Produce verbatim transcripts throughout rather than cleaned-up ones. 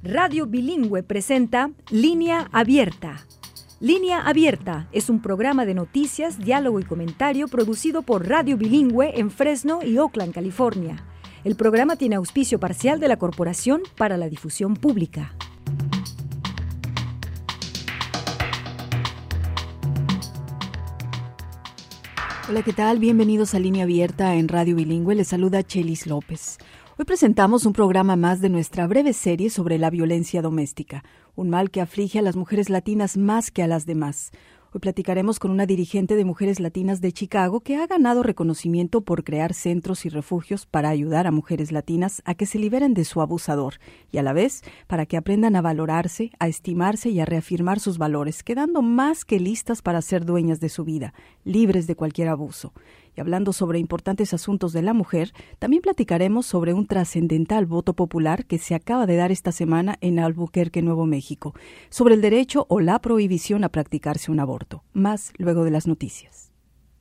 Radio Bilingüe presenta Línea Abierta. Línea Abierta es un programa de noticias, diálogo y comentario producido por Radio Bilingüe en Fresno y Oakland, California. El programa tiene auspicio parcial de la Corporación para la Difusión Pública. Hola, ¿qué tal? Bienvenidos a Línea Abierta en Radio Bilingüe. Les saluda Chelis López. Hoy presentamos un programa más de nuestra breve serie sobre la violencia doméstica, un mal que aflige a las mujeres latinas más que a las demás. Hoy platicaremos con una dirigente de mujeres latinas de Chicago que ha ganado reconocimiento por crear centros y refugios para ayudar a mujeres latinas a que se liberen de su abusador y a la vez para que aprendan a valorarse, a estimarse y a reafirmar sus valores, quedando más que listas para ser dueñas de su vida, libres de cualquier abuso. Y hablando sobre importantes asuntos de la mujer, también platicaremos sobre un trascendental voto popular que se acaba de dar esta semana en Albuquerque, Nuevo México, sobre el derecho o la prohibición a practicarse un aborto. Más luego de las noticias.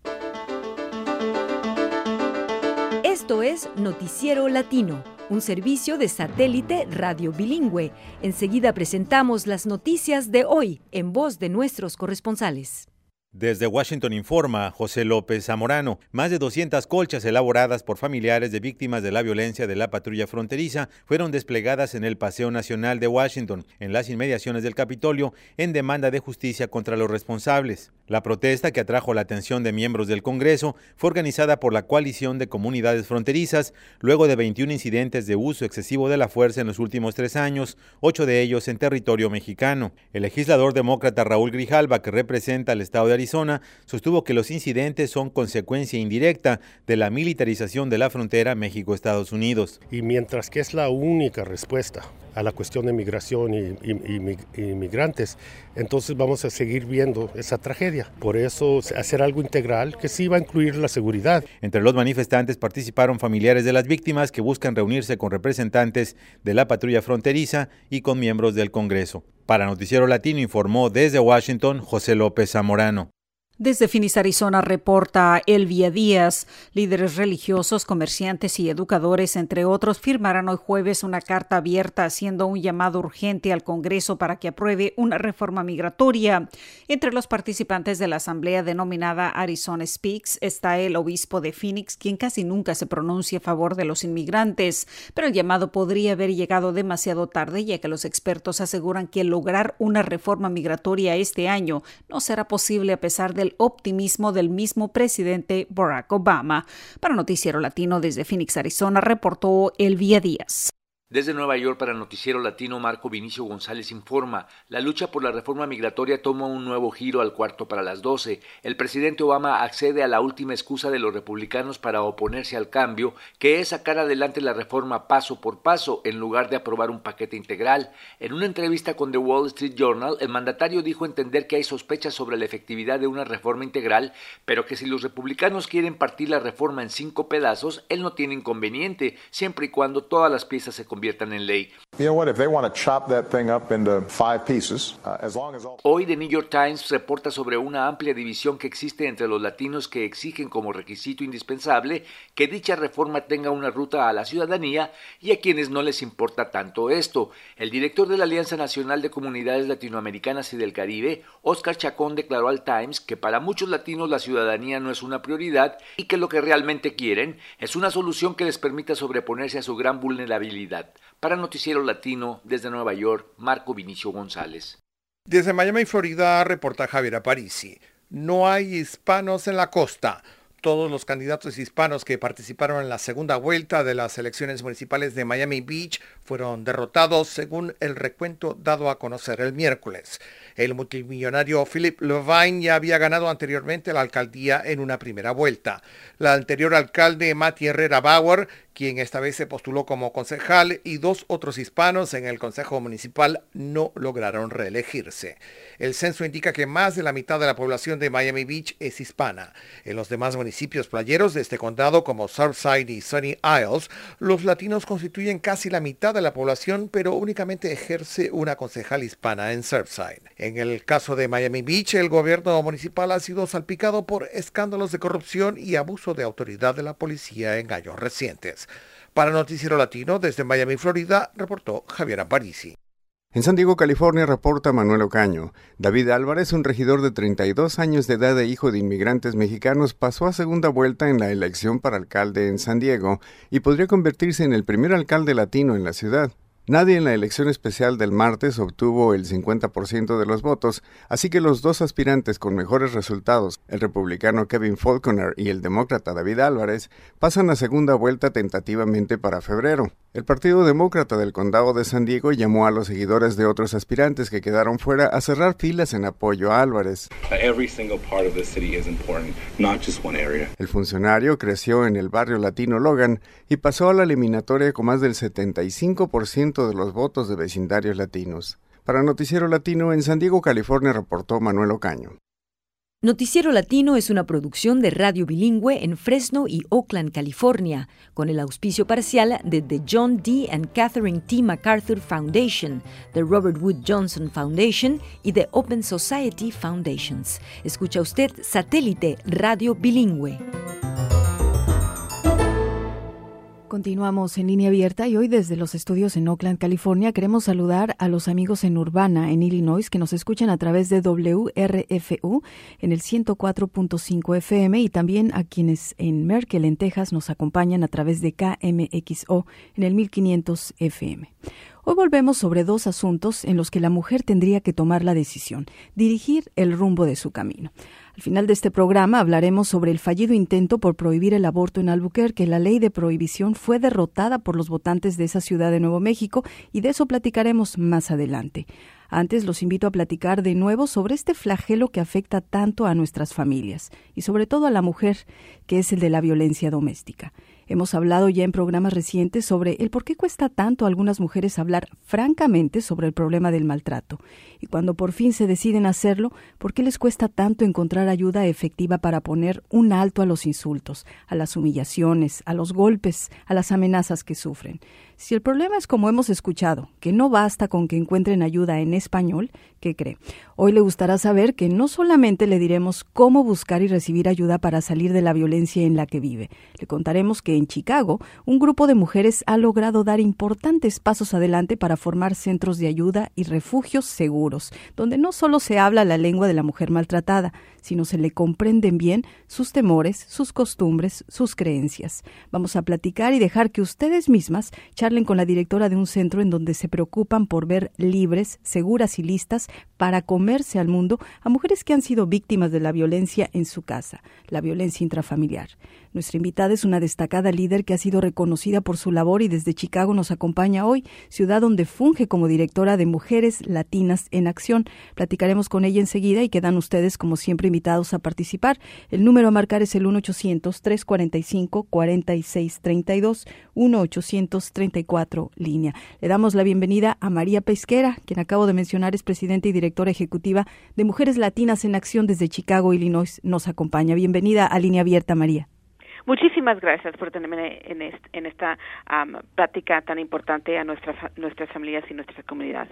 Esto es Noticiero Latino, un servicio de satélite Radio Bilingüe. Enseguida presentamos las noticias de hoy en voz de nuestros corresponsales. Desde Washington informa José López Zamorano. Más de doscientas colchas elaboradas por familiares de víctimas de la violencia de la patrulla fronteriza fueron desplegadas en el Paseo Nacional de Washington, en las inmediaciones del Capitolio, en demanda de justicia contra los responsables. La protesta, que atrajo la atención de miembros del Congreso, fue organizada por la Coalición de Comunidades Fronterizas, luego de veintiún incidentes de uso excesivo de la fuerza en los últimos tres años, ocho de ellos en territorio mexicano. El legislador demócrata Raúl Grijalva, que representa al estado de Arizona, sostuvo que los incidentes son consecuencia indirecta de la militarización de la frontera México-Estados Unidos. Y mientras que es la única respuesta a la cuestión de migración y, y, y, y migrantes, entonces vamos a seguir viendo esa tragedia. Por eso hacer algo integral que sí va a incluir la seguridad. Entre los manifestantes participaron familiares de las víctimas que buscan reunirse con representantes de la patrulla fronteriza y con miembros del Congreso. Para Noticiero Latino informó desde Washington José López Zamorano. Desde Phoenix, Arizona, reporta Elvia Díaz. Líderes religiosos, comerciantes y educadores, entre otros, firmarán hoy jueves una carta abierta haciendo un llamado urgente al Congreso para que apruebe una reforma migratoria. Entre los participantes de la asamblea denominada Arizona Speaks está el obispo de Phoenix, quien casi nunca se pronuncia a favor de los inmigrantes, pero el llamado podría haber llegado demasiado tarde, ya que los expertos aseguran que lograr una reforma migratoria este año no será posible a pesar del optimismo del mismo presidente Barack Obama. Para Noticiero Latino desde Phoenix, Arizona, reportó Elvia Díaz. Desde Nueva York para Noticiero Latino, Marco Vinicio González informa. La lucha por la reforma migratoria toma un nuevo giro al cuarto para las doce. El presidente Obama accede a la última excusa de los republicanos para oponerse al cambio, que es sacar adelante la reforma paso por paso, en lugar de aprobar un paquete integral. En una entrevista con The Wall Street Journal, el mandatario dijo entender que hay sospechas sobre la efectividad de una reforma integral, pero que si los republicanos quieren partir la reforma en cinco pedazos, él no tiene inconveniente, siempre y cuando todas las piezas se conviertan en ley. Hoy The New York Times reporta sobre una amplia división que existe entre los latinos que exigen como requisito indispensable que dicha reforma tenga una ruta a la ciudadanía y a quienes no les importa tanto esto. El director de la Alianza Nacional de Comunidades Latinoamericanas y del Caribe, Oscar Chacón, declaró al Times que para muchos latinos la ciudadanía no es una prioridad y que lo que realmente quieren es una solución que les permita sobreponerse a su gran vulnerabilidad. Para Noticiero Latino, desde Nueva York, Marco Vinicio González. Desde Miami, Florida, reporta Javier Aparici. No hay hispanos en la costa. Todos los candidatos hispanos que participaron en la segunda vuelta de las elecciones municipales de Miami Beach fueron derrotados según el recuento dado a conocer el miércoles. El multimillonario Philip Levine ya había ganado anteriormente la alcaldía en una primera vuelta. La anterior alcalde Mati Herrera Bauer, quien esta vez se postuló como concejal, y dos otros hispanos en el Consejo Municipal no lograron reelegirse. El censo indica que más de la mitad de la población de Miami Beach es hispana. En los demás municipios playeros de este condado, como Surfside y Sunny Isles, los latinos constituyen casi la mitad de la población, pero únicamente ejerce una concejal hispana en Surfside. En el caso de Miami Beach, el gobierno municipal ha sido salpicado por escándalos de corrupción y abuso de autoridad de la policía en años recientes. Para Noticiero Latino, desde Miami, Florida, reportó Javier Aparici. En San Diego, California, reporta Manuel Ocaño. David Álvarez, un regidor de treinta y dos años de edad e hijo de inmigrantes mexicanos, pasó a segunda vuelta en la elección para alcalde en San Diego y podría convertirse en el primer alcalde latino en la ciudad. Nadie en la elección especial del martes obtuvo el cincuenta por ciento de los votos, así que los dos aspirantes con mejores resultados, el republicano Kevin Faulconer y el demócrata David Álvarez, pasan a segunda vuelta tentativamente para febrero. El Partido Demócrata del Condado de San Diego llamó a los seguidores de otros aspirantes que quedaron fuera a cerrar filas en apoyo a Álvarez. El funcionario creció en el barrio latino Logan y pasó a la eliminatoria con más del setenta y cinco por ciento de los votos de vecindarios latinos. Para Noticiero Latino en San Diego, California, reportó Manuel Ocaño. Noticiero Latino es una producción de Radio Bilingüe en Fresno y Oakland, California, con el auspicio parcial de The John D. and Catherine T. MacArthur Foundation, The Robert Wood Johnson Foundation y The Open Society Foundations. Escucha usted Satélite Radio Bilingüe. Continuamos en línea abierta y hoy desde los estudios en Oakland, California, queremos saludar a los amigos en Urbana, en Illinois, que nos escuchan a través de W R F U en el ciento cuatro punto cinco F M y también a quienes en Merkel, en Texas, nos acompañan a través de K M X O en el mil quinientos F M. Hoy volvemos sobre dos asuntos en los que la mujer tendría que tomar la decisión, dirigir el rumbo de su camino. Al final de este programa hablaremos sobre el fallido intento por prohibir el aborto en Albuquerque. La ley de prohibición fue derrotada por los votantes de esa ciudad de Nuevo México y de eso platicaremos más adelante. Antes los invito a platicar de nuevo sobre este flagelo que afecta tanto a nuestras familias y sobre todo a la mujer, que es el de la violencia doméstica. Hemos hablado ya en programas recientes sobre el por qué cuesta tanto a algunas mujeres hablar francamente sobre el problema del maltrato. Y cuando por fin se deciden hacerlo, ¿por qué les cuesta tanto encontrar ayuda efectiva para poner un alto a los insultos, a las humillaciones, a los golpes, a las amenazas que sufren? Si el problema es, como hemos escuchado, que no basta con que encuentren ayuda en español, ¿qué cree? Hoy le gustará saber que no solamente le diremos cómo buscar y recibir ayuda para salir de la violencia en la que vive. Le contaremos que en Chicago, un grupo de mujeres ha logrado dar importantes pasos adelante para formar centros de ayuda y refugios seguros, donde no solo se habla la lengua de la mujer maltratada, sino se le comprenden bien sus temores, sus costumbres, sus creencias. Vamos a platicar y dejar que ustedes mismas charlen con la directora de un centro en donde se preocupan por ver libres, seguras y listas para comerse al mundo a mujeres que han sido víctimas de la violencia en su casa, la violencia intrafamiliar. Nuestra invitada es una destacada líder que ha sido reconocida por su labor y desde Chicago nos acompaña hoy, ciudad donde funge como directora de Mujeres Latinas en Acción. Platicaremos con ella enseguida y quedan ustedes, como siempre, invitados a participar. El número a marcar es el uno ochocientos, tres cuarenta y cinco, cuarenta y seis treinta y dos, uno ochocientos treinta y cuatro, línea. Le damos la bienvenida a María Pesquera, quien acabo de mencionar es presidenta y directora ejecutiva de Mujeres Latinas en Acción desde Chicago, Illinois. Nos acompaña. Bienvenida a Línea Abierta, María. Muchísimas gracias por tenerme en, est, en esta um, plática tan importante a nuestras, nuestras familias y nuestra comunidad.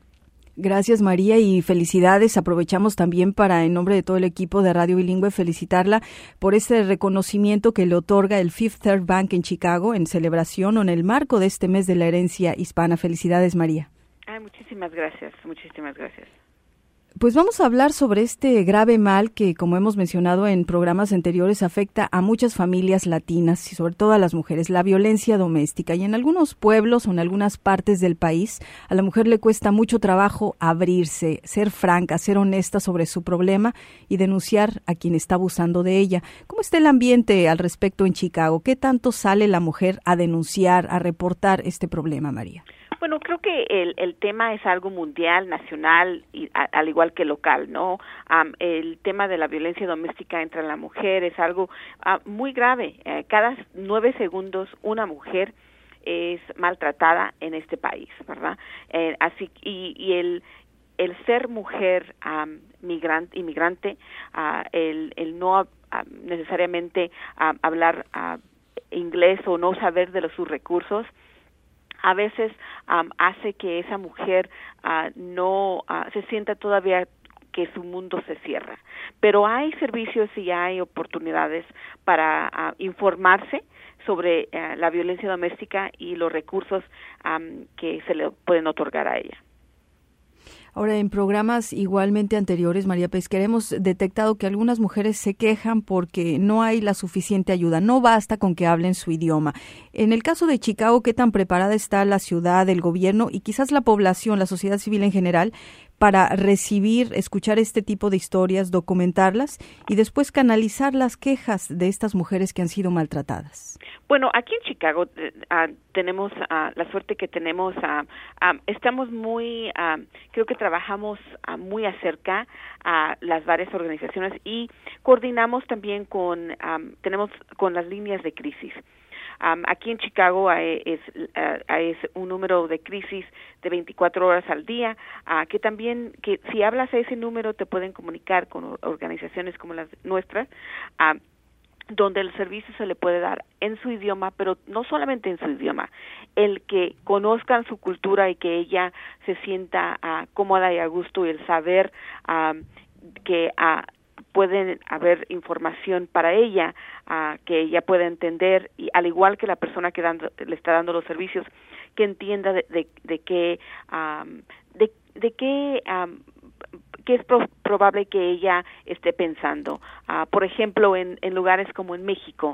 Gracias, María, y felicidades. Aprovechamos también para, en nombre de todo el equipo de Radio Bilingüe, felicitarla por este reconocimiento que le otorga el Fifth Third Bank en Chicago en celebración o en el marco de este mes de la herencia hispana. Felicidades, María. Ay, muchísimas gracias, muchísimas gracias. Pues vamos a hablar sobre este grave mal que, como hemos mencionado en programas anteriores, afecta a muchas familias latinas y sobre todo a las mujeres, la violencia doméstica. Y en algunos pueblos o en algunas partes del país, a la mujer le cuesta mucho trabajo abrirse, ser franca, ser honesta sobre su problema y denunciar a quien está abusando de ella. ¿Cómo está el ambiente al respecto en Chicago? ¿Qué tanto sale la mujer a denunciar, a reportar este problema, María? Bueno, creo que el, el tema es algo mundial, nacional, y a, al igual que local, ¿no? Um, el tema de la violencia doméstica entre la mujer es algo uh, muy grave. Uh, cada nueve segundos una mujer es maltratada en este país, ¿verdad? Eh, así y, y el el ser mujer um, migrante, inmigrante, uh, el el no uh, necesariamente uh, hablar uh, inglés o no saber de los, sus recursos, a veces um, hace que esa mujer uh, no uh, se sienta todavía que su mundo se cierra. Pero hay servicios y hay oportunidades para uh, informarse sobre uh, la violencia doméstica y los recursos um, que se le pueden otorgar a ella. Ahora, en programas igualmente anteriores, María Pesquera, hemos detectado que algunas mujeres se quejan porque no hay la suficiente ayuda, no basta con que hablen su idioma. En el caso de Chicago, ¿qué tan preparada está la ciudad, el gobierno y quizás la población, la sociedad civil en general, para recibir, escuchar este tipo de historias, documentarlas y después canalizar las quejas de estas mujeres que han sido maltratadas? Bueno, aquí en Chicago uh, tenemos uh, la suerte que tenemos, uh, um, estamos muy, uh, creo que trabajamos uh, muy acerca a uh, las varias organizaciones y coordinamos también con, um, tenemos con las líneas de crisis. Um, aquí en Chicago hay, es, uh, es un número de crisis de veinticuatro horas al día, uh, que también, que si hablas a ese número te pueden comunicar con organizaciones como las nuestras, uh, donde el servicio se le puede dar en su idioma, pero no solamente en su idioma, el que conozcan su cultura y que ella se sienta uh, cómoda y a gusto, y el saber uh, que uh, pueden haber información para ella, uh, que ella pueda entender, y al igual que la persona que dando, le está dando los servicios, que entienda de, de, de qué um, de, de qué um, que es pro- probable que ella esté pensando. Uh, por ejemplo, en, en lugares como en México,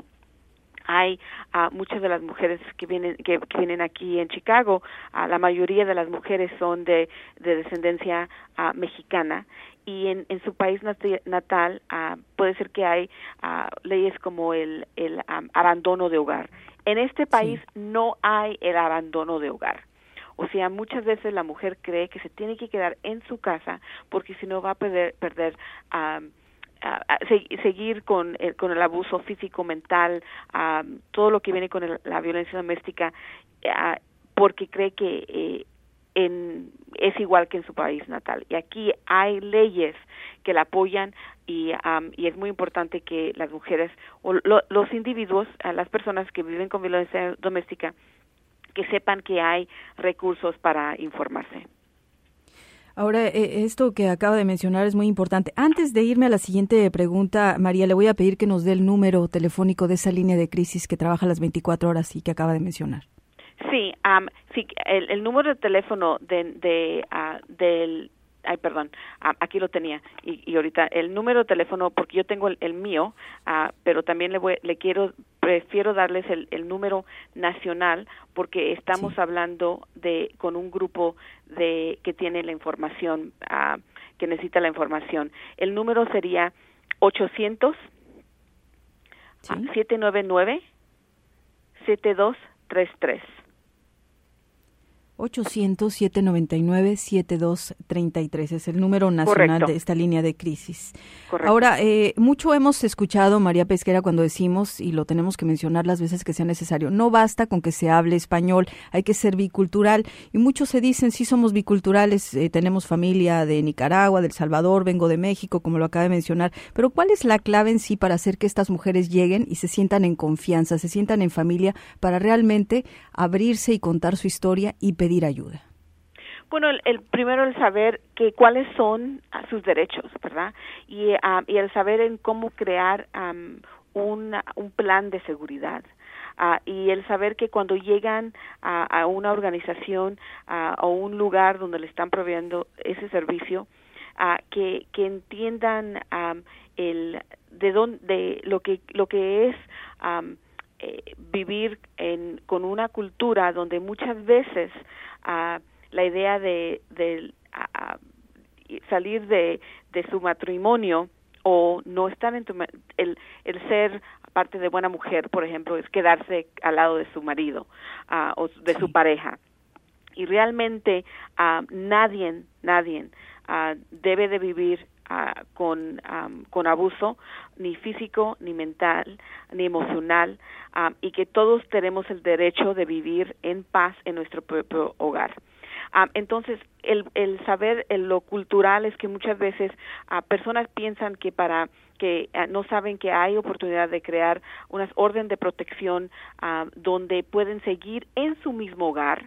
hay uh, muchas de las mujeres que vienen que, que vienen aquí en Chicago, uh, la mayoría de las mujeres son de, de descendencia uh, mexicana, y en, en su país nat- natal uh, puede ser que hay uh, leyes como el, el um, abandono de hogar. En este país sí. No hay el abandono de hogar. O sea, muchas veces la mujer cree que se tiene que quedar en su casa porque si no va a perder, perder um, a, a, se, seguir con el, con el abuso físico, mental, um, todo lo que viene con el, la violencia doméstica, uh, porque cree que eh, en, es igual que en su país natal. Y aquí hay leyes que la apoyan y, um, y es muy importante que las mujeres o lo, los individuos, uh, las personas que viven con violencia doméstica, que sepan que hay recursos para informarse. Ahora, eh, esto que acaba de mencionar es muy importante. Antes de irme a la siguiente pregunta, María, le voy a pedir que nos dé el número telefónico de esa línea de crisis que trabaja las veinticuatro horas y que acaba de mencionar. Sí, um, sí el, el número de teléfono de, de uh, del Ay, perdón, uh, aquí lo tenía y, y ahorita el número de teléfono, porque yo tengo el, el mío, uh, pero también le voy, le quiero, prefiero darles el, el número nacional porque estamos sí. hablando de con un grupo de que tiene la información, uh, que necesita la información. El número sería ochocientos, sí. uh, siete nueve nueve, siete dos tres tres. ochocientos, siete noventa y nueve, setenta y dos treinta y tres es el número nacional Correcto. De esta línea de crisis. Correcto. Ahora, eh, mucho hemos escuchado, María Pesquera, cuando decimos, y lo tenemos que mencionar las veces que sea necesario, no basta con que se hable español, hay que ser bicultural, y muchos se dicen, sí somos biculturales, eh, tenemos familia de Nicaragua, de El Salvador, vengo de México, como lo acaba de mencionar, pero ¿cuál es la clave en sí para hacer que estas mujeres lleguen y se sientan en confianza, se sientan en familia, para realmente abrirse y contar su historia y pedir pedir ayuda? Bueno, el, el primero el saber que cuáles son uh, sus derechos, ¿verdad? Y, uh, y el saber en cómo crear um, un, un plan de seguridad. Uh, y el saber que cuando llegan a, a una organización uh, o un lugar donde le están proveyendo ese servicio, uh, que, que entiendan um, el de dónde de lo que lo que es um, Eh, vivir en, con una cultura donde muchas veces uh, la idea de, de uh, salir de, de su matrimonio o no estar en tu, el, el ser parte de buena mujer, por ejemplo, es quedarse al lado de su marido uh, o de sí. su pareja. Y realmente uh, nadie, nadie uh, debe de vivir Uh, con um, con abuso ni físico, ni mental, ni emocional, um, y que todos tenemos el derecho de vivir en paz en nuestro propio hogar. Um, entonces, el, el saber el, lo cultural es que muchas veces uh, personas piensan que para que uh, no saben que hay oportunidad de crear unas orden de protección uh, donde pueden seguir en su mismo hogar,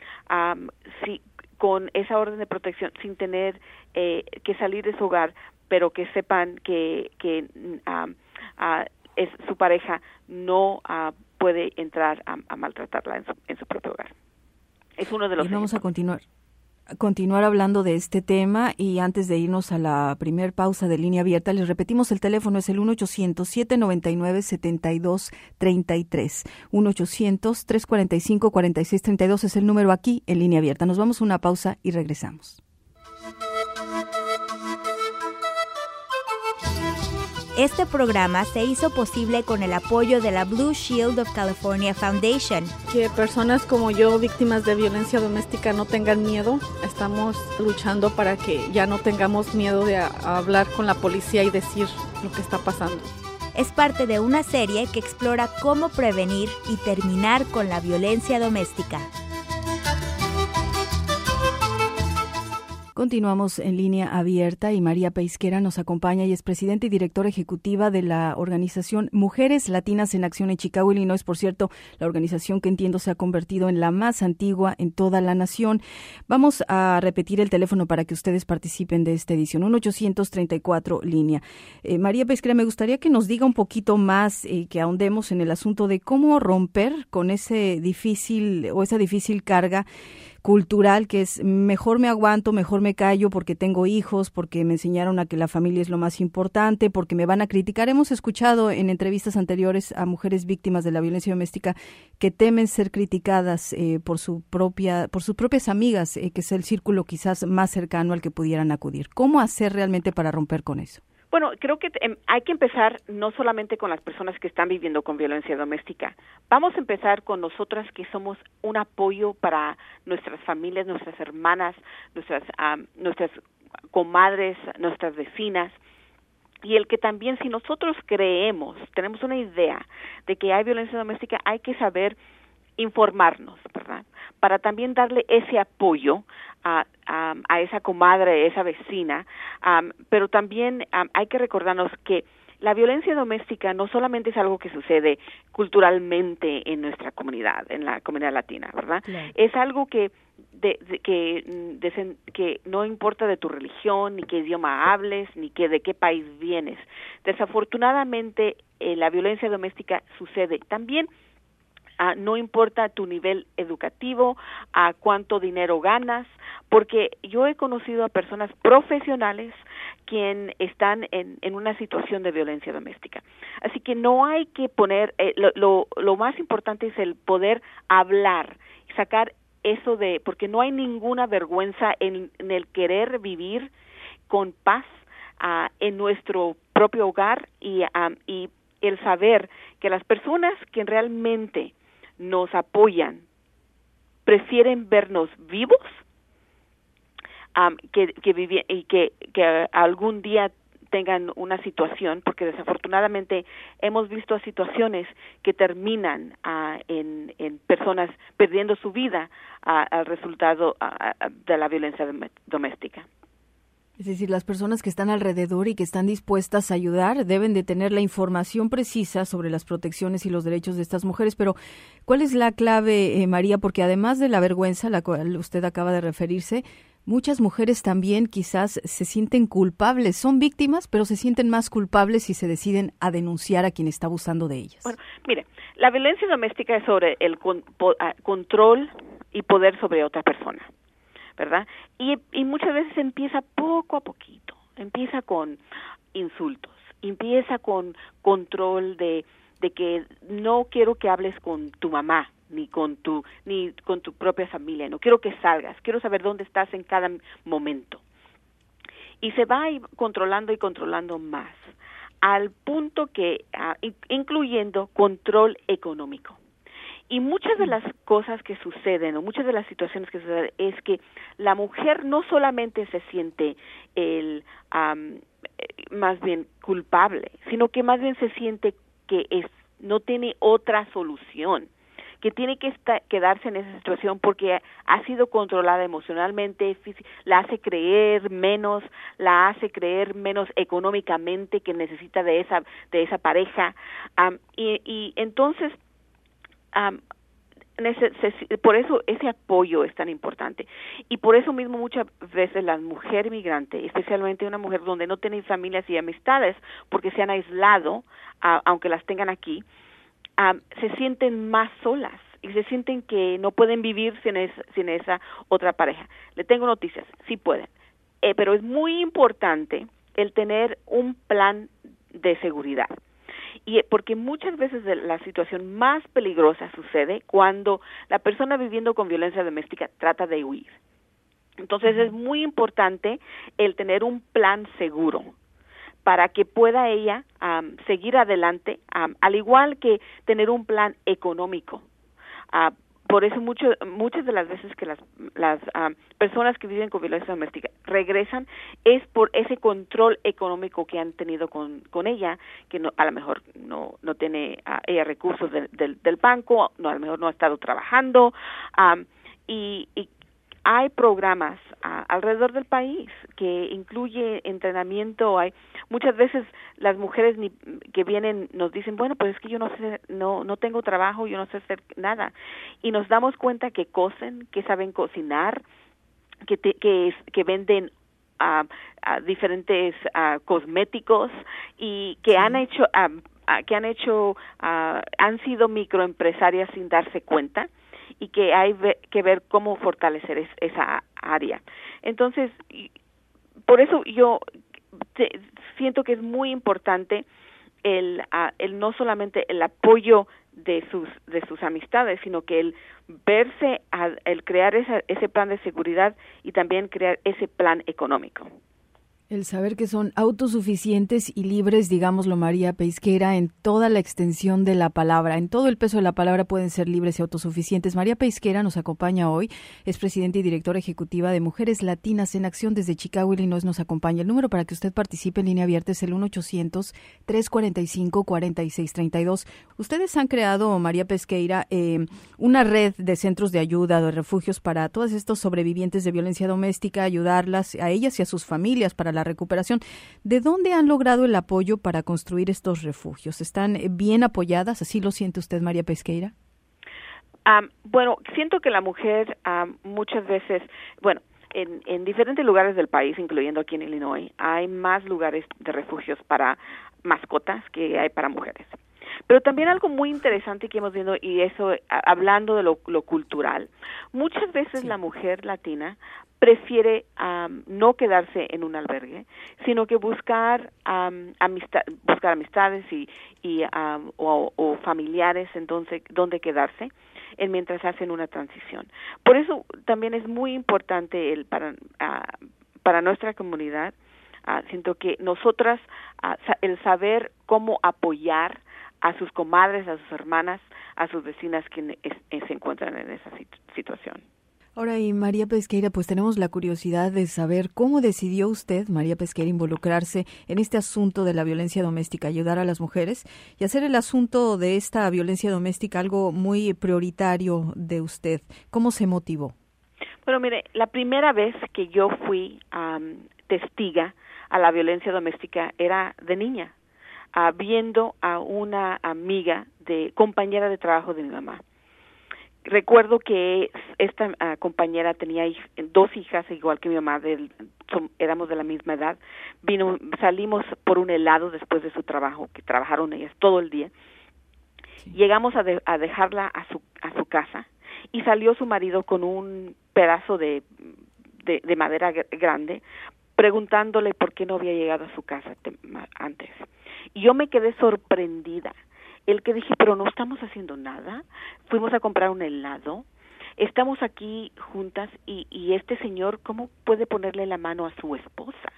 um, si con esa orden de protección sin tener eh, que salir de su hogar, pero que sepan que que um, uh, es su pareja no uh, puede entrar a, a maltratarla en su, en su propio hogar. Es uno de los y vamos ejemplos. a continuar. continuar hablando de este tema y antes de irnos a la primer pausa de Línea Abierta, les repetimos el teléfono, es el uno ochocientos, siete noventa y nueve, setenta y dos treinta y tres. uno ochocientos, trescientos cuarenta y cinco, cuarenta y seis treinta y dos es el número aquí en Línea Abierta. Nos vamos a una pausa y regresamos. Este programa se hizo posible con el apoyo de la Blue Shield of California Foundation. Que personas como yo, víctimas de violencia doméstica, no tengan miedo. Estamos luchando para que ya no tengamos miedo de a, a hablar con la policía y decir lo que está pasando. Es parte de una serie que explora cómo prevenir y terminar con la violencia doméstica. Continuamos en Línea Abierta y María Peisquera nos acompaña y es presidenta y directora ejecutiva de la organización Mujeres Latinas en Acción en Chicago, Illinois. Por cierto, la organización que entiendo se ha convertido en la más antigua en toda la nación. Vamos a repetir el teléfono para que ustedes participen de esta edición, uno ochocientos treinta y cuatro línea. Eh, María Peisquera, me gustaría que nos diga un poquito más, eh, que ahondemos en el asunto de cómo romper con ese difícil o esa difícil carga cultural que es mejor me aguanto, mejor me callo porque tengo hijos, porque me enseñaron a que la familia es lo más importante, porque me van a criticar. Hemos escuchado en entrevistas anteriores a mujeres víctimas de la violencia doméstica que temen ser criticadas eh, por su propia, por sus propias amigas, eh, que es el círculo quizás más cercano al que pudieran acudir. ¿Cómo hacer realmente para romper con eso? Bueno, creo que eh, hay que empezar no solamente con las personas que están viviendo con violencia doméstica. Vamos a empezar con nosotras que somos un apoyo para nuestras familias, nuestras hermanas, nuestras um, nuestras comadres, nuestras vecinas. Y el que también, si nosotros creemos, tenemos una idea de que hay violencia doméstica, hay que saber informarnos, ¿verdad? Para también darle ese apoyo a, a, a esa comadre, a esa vecina, um, pero también um, hay que recordarnos que la violencia doméstica no solamente es algo que sucede culturalmente en nuestra comunidad, en la comunidad latina, ¿verdad? Claro. Es algo que de, de, que, de, que no importa de tu religión, ni qué idioma hables, ni que de qué país vienes. Desafortunadamente, eh, la violencia doméstica sucede también. Uh, no importa tu nivel educativo, a uh, cuánto dinero ganas, porque yo he conocido a personas profesionales quien están en, en una situación de violencia doméstica. Así que no hay que poner, eh, lo, lo, lo más importante es el poder hablar, sacar eso de, porque no hay ninguna vergüenza en, en el querer vivir con paz uh, en nuestro propio hogar y, um, y el saber que las personas que realmente nos apoyan prefieren vernos vivos um, que que vivi- y que que algún día tengan una situación, porque desafortunadamente hemos visto situaciones que terminan uh, en en personas perdiendo su vida uh, al resultado uh, de la violencia dom- doméstica. Es decir, las personas que están alrededor y que están dispuestas a ayudar deben de tener la información precisa sobre las protecciones y los derechos de estas mujeres. Pero, ¿cuál es la clave, eh, María? Porque además de la vergüenza a la cual usted acaba de referirse, muchas mujeres también quizás se sienten culpables. Son víctimas, pero se sienten más culpables si se deciden a denunciar a quien está abusando de ellas. Bueno, mire, la violencia doméstica es sobre el con, po, uh, control y poder sobre otra persona, ¿verdad? Y, y muchas veces empieza poco a poquito, empieza con insultos, empieza con control de, de que no quiero que hables con tu mamá, ni con tu, ni con tu propia familia, no quiero que salgas, quiero saber dónde estás en cada momento. Y se va controlando y controlando más, al punto que, uh, incluyendo control económico. Y muchas de las cosas que suceden, o muchas de las situaciones que suceden, es que la mujer no solamente se siente el um, más bien culpable, sino que más bien se siente que es no tiene otra solución, que tiene que estar, quedarse en esa situación porque ha sido controlada emocionalmente, la hace creer menos, la hace creer menos económicamente que necesita de esa de esa pareja, um, y, y entonces Um, neces- por eso ese apoyo es tan importante y por eso mismo muchas veces la mujer migrante, especialmente una mujer donde no tiene familias y amistades porque se han aislado, uh, aunque las tengan aquí, um, se sienten más solas y se sienten que no pueden vivir sin, es, sin esa otra pareja. Le tengo noticias, sí pueden, eh, pero es muy importante el tener un plan de seguridad. Y porque muchas veces la situación más peligrosa sucede cuando la persona viviendo con violencia doméstica trata de huir. Entonces es muy importante el tener un plan seguro para que pueda ella um, seguir adelante, um, al igual que tener un plan económico. Uh, por eso mucho, muchas de las veces que las, las um, personas que viven con violencia doméstica regresan es por ese control económico que han tenido con, con ella, que no, a lo mejor no, no tiene uh, ella recursos de, de, del banco, no, a lo mejor no ha estado trabajando, um, y, y hay programas uh, alrededor del país que incluye entrenamiento. Hay muchas veces las mujeres ni, que vienen nos dicen, bueno, pues es que yo no sé, no no tengo trabajo, yo no sé hacer nada, y nos damos cuenta que cosen, que saben cocinar, que te, que que venden uh, uh, diferentes uh, cosméticos y que sí. han hecho uh, uh, que han hecho uh, han sido microempresarias sin darse cuenta, y que hay que ver cómo fortalecer es, esa área. Entonces, por eso yo te, siento que es muy importante el, uh, el no solamente el apoyo de sus de sus amistades, sino que el verse, a, el crear esa, ese plan de seguridad y también crear ese plan económico. El saber que son autosuficientes y libres, digámoslo, María Pesquera, en toda la extensión de la palabra, en todo el peso de la palabra pueden ser libres y autosuficientes. María Pesquera nos acompaña hoy, es presidenta y directora ejecutiva de Mujeres Latinas en Acción desde Chicago, Illinois. Nos acompaña. El número para que usted participe en línea abierta es el uno ochocientos, tres cuarenta y cinco, cuarenta y seis treinta y dos. Ustedes han creado, María Pesquera, eh, una red de centros de ayuda, de refugios para todos estos sobrevivientes de violencia doméstica, ayudarlas a ellas y a sus familias para la recuperación. ¿De dónde han logrado el apoyo para construir estos refugios? ¿Están bien apoyadas? ¿Así lo siente usted, María Pesqueira? Um, bueno, siento que la mujer um, muchas veces, bueno, en, en diferentes lugares del país, incluyendo aquí en Illinois, hay más lugares de refugios para mascotas que hay para mujeres. Pero también algo muy interesante que hemos visto, y eso hablando de lo, lo cultural, muchas veces sí. la mujer latina prefiere um, no quedarse en un albergue, sino que buscar um, amistad, buscar amistades y, y um, o, o familiares entonces donde quedarse en mientras hacen una transición. Por eso también es muy importante el para uh, para nuestra comunidad. Uh, siento que nosotras uh, el saber cómo apoyar a sus comadres, a sus hermanas, a sus vecinas que es, es, se encuentran en esa situ- situación. Ahora, y María Pesqueira, pues tenemos la curiosidad de saber cómo decidió usted, María Pesqueira, involucrarse en este asunto de la violencia doméstica, ayudar a las mujeres y hacer el asunto de esta violencia doméstica algo muy prioritario de usted. ¿Cómo se motivó? Bueno, mire, la primera vez que yo fui um, testiga a la violencia doméstica era de niña, uh, viendo a una amiga, de compañera de trabajo de mi mamá. Recuerdo que esta uh, compañera tenía hij- dos hijas, igual que mi mamá, del, son, éramos de la misma edad. Vino, salimos por un helado después de su trabajo, que trabajaron ellas todo el día. Sí. Llegamos a, de, a dejarla a su a su casa y salió su marido con un pedazo de, de, de madera g- grande, preguntándole por qué no había llegado a su casa te, antes. Y yo me quedé sorprendida. El que dije, pero no estamos haciendo nada, fuimos a comprar un helado, estamos aquí juntas y, y este señor, ¿cómo puede ponerle la mano a su esposa?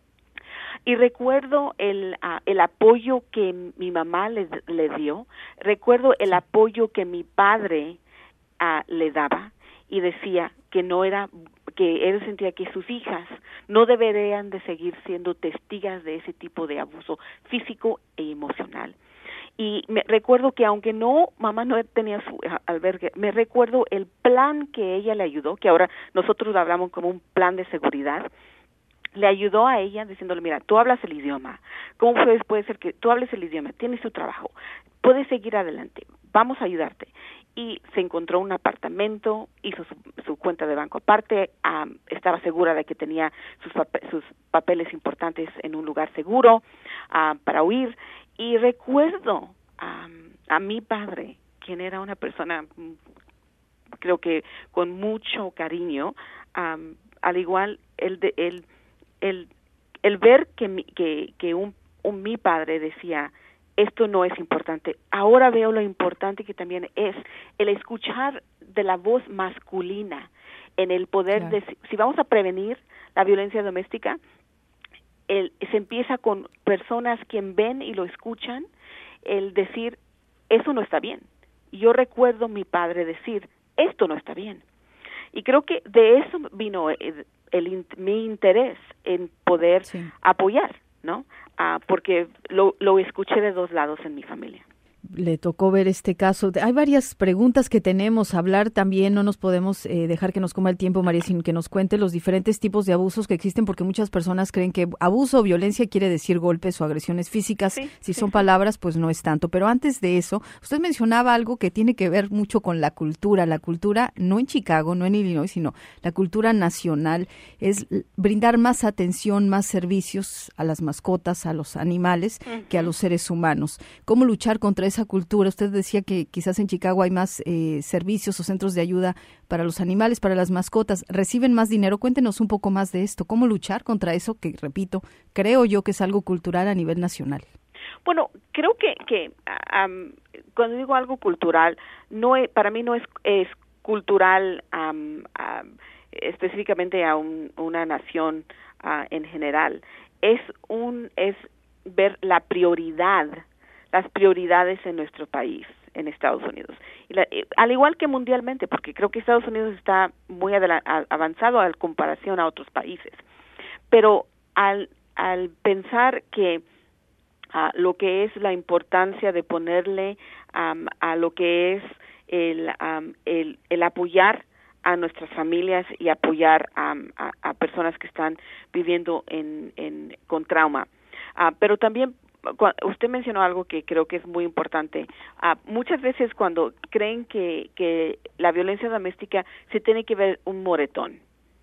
Y recuerdo el uh, el apoyo que mi mamá le, le dio, recuerdo el apoyo que mi padre uh, le daba y decía que no era, que él sentía que sus hijas no deberían de seguir siendo testigas de ese tipo de abuso físico e emocional. Y me recuerdo que aunque no, mamá no tenía su albergue, me recuerdo el plan que ella le ayudó, que ahora nosotros hablamos como un plan de seguridad, le ayudó a ella diciéndole, mira, tú hablas el idioma, ¿cómo puede, puede ser que tú hables el idioma? Tienes tu trabajo, puedes seguir adelante, vamos a ayudarte. Y se encontró un apartamento, hizo su, su cuenta de banco aparte, um, estaba segura de que tenía sus, pap- sus papeles importantes en un lugar seguro uh, para huir. Y recuerdo um, a mi padre quien era una persona, creo que con mucho cariño, um, al igual el de el el el ver que mi, que que un, un mi padre decía, esto no es importante. Ahora veo lo importante que también es el escuchar de la voz masculina en el poder claro. de, si vamos a prevenir la violencia doméstica, el, se empieza con personas quien ven y lo escuchan, el decir, eso no está bien. Yo recuerdo a mi padre decir, esto no está bien. Y creo que de eso vino el, el, mi interés en poder sí. apoyar, ¿no? Uh, porque lo, lo escuché de dos lados en mi familia. Le tocó ver este caso. Hay varias preguntas que tenemos, hablar también, no nos podemos eh, dejar que nos coma el tiempo, María, sin que nos cuente los diferentes tipos de abusos que existen, porque muchas personas creen que abuso o violencia quiere decir golpes o agresiones físicas. Sí, si sí, son sí. palabras, pues no es tanto. Pero antes de eso, usted mencionaba algo que tiene que ver mucho con la cultura. La cultura, no en Chicago, no en Illinois, sino la cultura nacional, es brindar más atención, más servicios a las mascotas, a los animales, uh-huh. que a los seres humanos. ¿Cómo luchar contra esa cultura? Usted decía que quizás en Chicago hay más eh, servicios o centros de ayuda para los animales, para las mascotas. ¿Reciben más dinero? Cuéntenos un poco más de esto. ¿Cómo luchar contra eso que, repito, creo yo que es algo cultural a nivel nacional? Bueno, creo que, que um, cuando digo algo cultural, no es, para mí no es, es cultural um, um, específicamente a un, una nación uh, en general. Es un es ver la prioridad las prioridades en nuestro país, en Estados Unidos. Y la, eh, al igual que mundialmente, porque creo que Estados Unidos está muy adela- avanzado a comparación a otros países. Pero al, al pensar que uh, lo que es la importancia de ponerle um, a lo que es el, um, el, el apoyar a nuestras familias y apoyar um, a, a personas que están viviendo en, en, con trauma. Uh, pero también usted mencionó algo que creo que es muy importante. Uh, muchas veces cuando creen que, que la violencia doméstica se tiene que ver un moretón.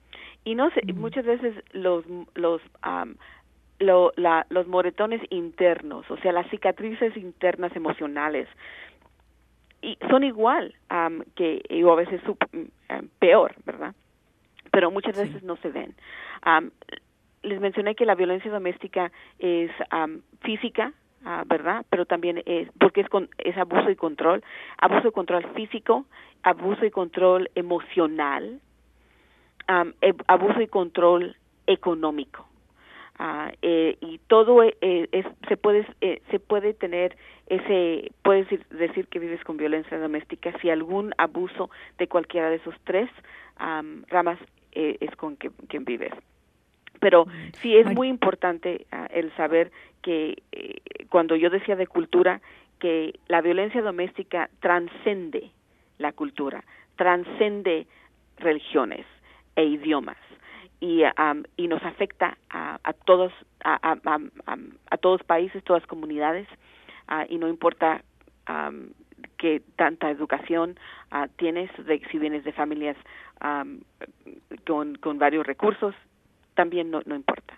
Y no sé, mm. muchas veces los los um, lo, la, los moretones internos, o sea, las cicatrices internas emocionales, y son igual um, que, o a veces super, um, peor, ¿verdad? Pero muchas sí. veces no se ven. Um, Les mencioné que la violencia doméstica es um, física, uh, ¿verdad? Pero también es, porque es, con, es abuso y control, abuso y control físico, abuso y control emocional, um, e, abuso y control económico. Uh, eh, y todo eh, es, se puede eh, se puede tener ese, puedes decir, decir que vives con violencia doméstica si algún abuso de cualquiera de esos tres um, ramas eh, es con que, quien vives. Pero sí es muy importante uh, el saber que eh, cuando yo decía de cultura, que la violencia doméstica transcende la cultura, transcende religiones e idiomas y um, y nos afecta a, a todos a, a, a, a todos países, todas comunidades uh, y no importa um, que tanta educación uh, tienes, de, si vienes de familias um, con con varios recursos. También no, no importa.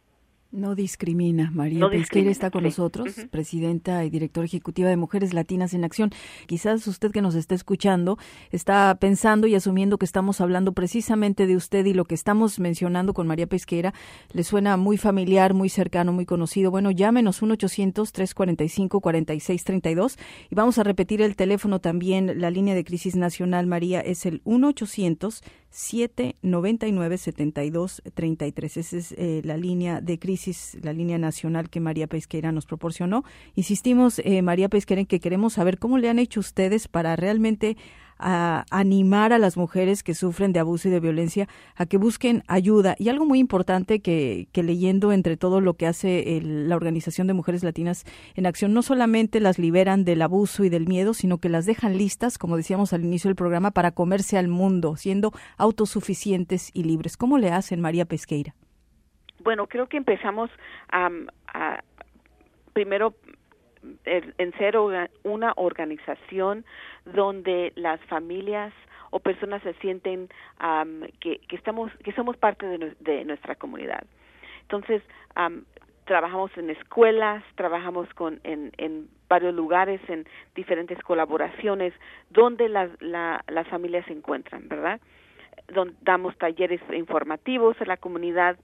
No discrimina. María no Pesqueira está con sí. nosotros, uh-huh. presidenta y directora ejecutiva de Mujeres Latinas en Acción. Quizás usted que nos está escuchando está pensando y asumiendo que estamos hablando precisamente de usted y lo que estamos mencionando con María Pesqueira le suena muy familiar, muy cercano, muy conocido. Bueno, llámenos uno ochocientos, trescientos cuarenta y cinco, cuarenta y seis treinta y dos y vamos a repetir el teléfono también. La línea de crisis nacional, María, es el uno ochocientos, siete noventa y nueve, setenta y dos treinta y tres. Esa es eh, la línea de crisis, la línea nacional que María Pesqueira nos proporcionó. Insistimos, eh, María Pesqueira, en que queremos saber cómo le han hecho ustedes para realmente a animar a las mujeres que sufren de abuso y de violencia a que busquen ayuda. Y algo muy importante que, que leyendo entre todo lo que hace el, la Organización de Mujeres Latinas en Acción, no solamente las liberan del abuso y del miedo, sino que las dejan listas, como decíamos al inicio del programa, para comerse al mundo, siendo autosuficientes y libres. ¿Cómo le hacen, María Pesqueira? Bueno, creo que empezamos um, a, primero en ser una organización donde las familias o personas se sienten um, que, que estamos que somos parte de, de nuestra comunidad. Entonces, um, trabajamos en escuelas, trabajamos con en, en varios lugares, en diferentes colaboraciones, donde las, la, las familias se encuentran, ¿verdad? Donde damos talleres informativos a la comunidad,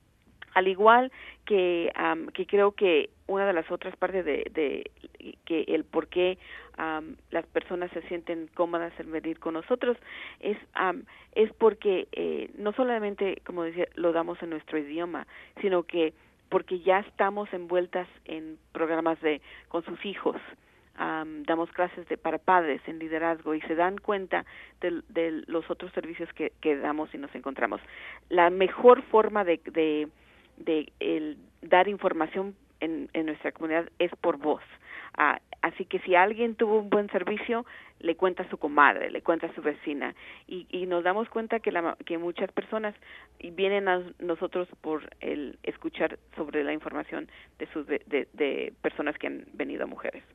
al igual que um, que creo que una de las otras partes de, de que el por qué um, las personas se sienten cómodas en venir con nosotros es um, es porque eh, no solamente, como decía, lo damos en nuestro idioma, sino que porque ya estamos envueltas en programas de con sus hijos. Um, damos clases de para padres en liderazgo y se dan cuenta de, de los otros servicios que, que damos y nos encontramos. La mejor forma de, de, de el, dar información en, en nuestra comunidad es por voz. Uh, así que si alguien tuvo un buen servicio, le cuenta a su comadre, le cuenta a su vecina, y, y nos damos cuenta que, la, que muchas personas vienen a nosotros por el escuchar sobre la información de, sus, de, de, de personas que han venido, mujeres.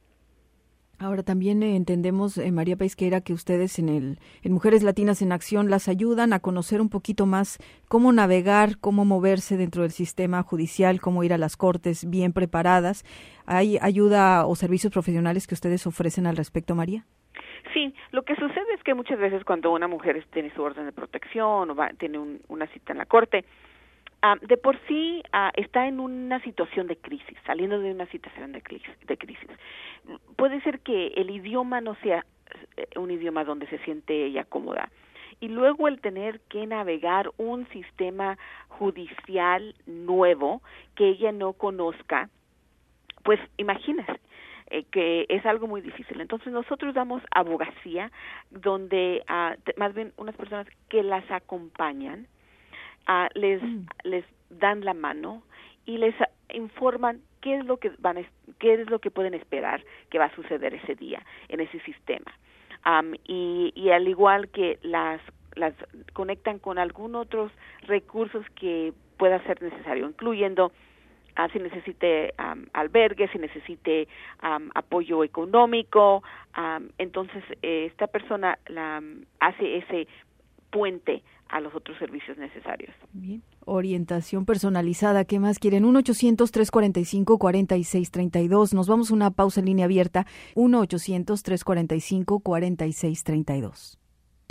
Ahora también eh, entendemos, eh, María Pesqueira, que ustedes en el en Mujeres Latinas en Acción las ayudan a conocer un poquito más cómo navegar, cómo moverse dentro del sistema judicial, cómo ir a las cortes bien preparadas. ¿Hay ayuda o servicios profesionales que ustedes ofrecen al respecto, María? Sí, lo que sucede es que muchas veces cuando una mujer tiene su orden de protección o va, tiene un, una cita en la corte, Uh, de por sí uh, está en una situación de crisis, saliendo de una situación de crisis, de crisis. Puede ser que el idioma no sea un idioma donde se siente ella cómoda. Y luego el tener que navegar un sistema judicial nuevo que ella no conozca, pues imagínese eh, que es algo muy difícil. Entonces nosotros damos abogacía donde uh, más bien unas personas que las acompañan, Uh, les mm. les dan la mano y les informan qué es lo que van a, qué es lo que pueden esperar que va a suceder ese día en ese sistema, um, y, y al igual que las las conectan con algún otros recursos que pueda ser necesario, incluyendo uh, si necesite um, albergue, si necesite um, apoyo económico, um, entonces eh, esta persona la, um, hace ese puente a los otros servicios necesarios. Bien. Orientación personalizada. ¿Qué más quieren? uno ochocientos, trescientos cuarenta y cinco, cuarenta y seis treinta y dos. Nos vamos a una pausa en línea abierta. uno ochocientos, trescientos cuarenta y cinco, cuarenta y seis treinta y dos.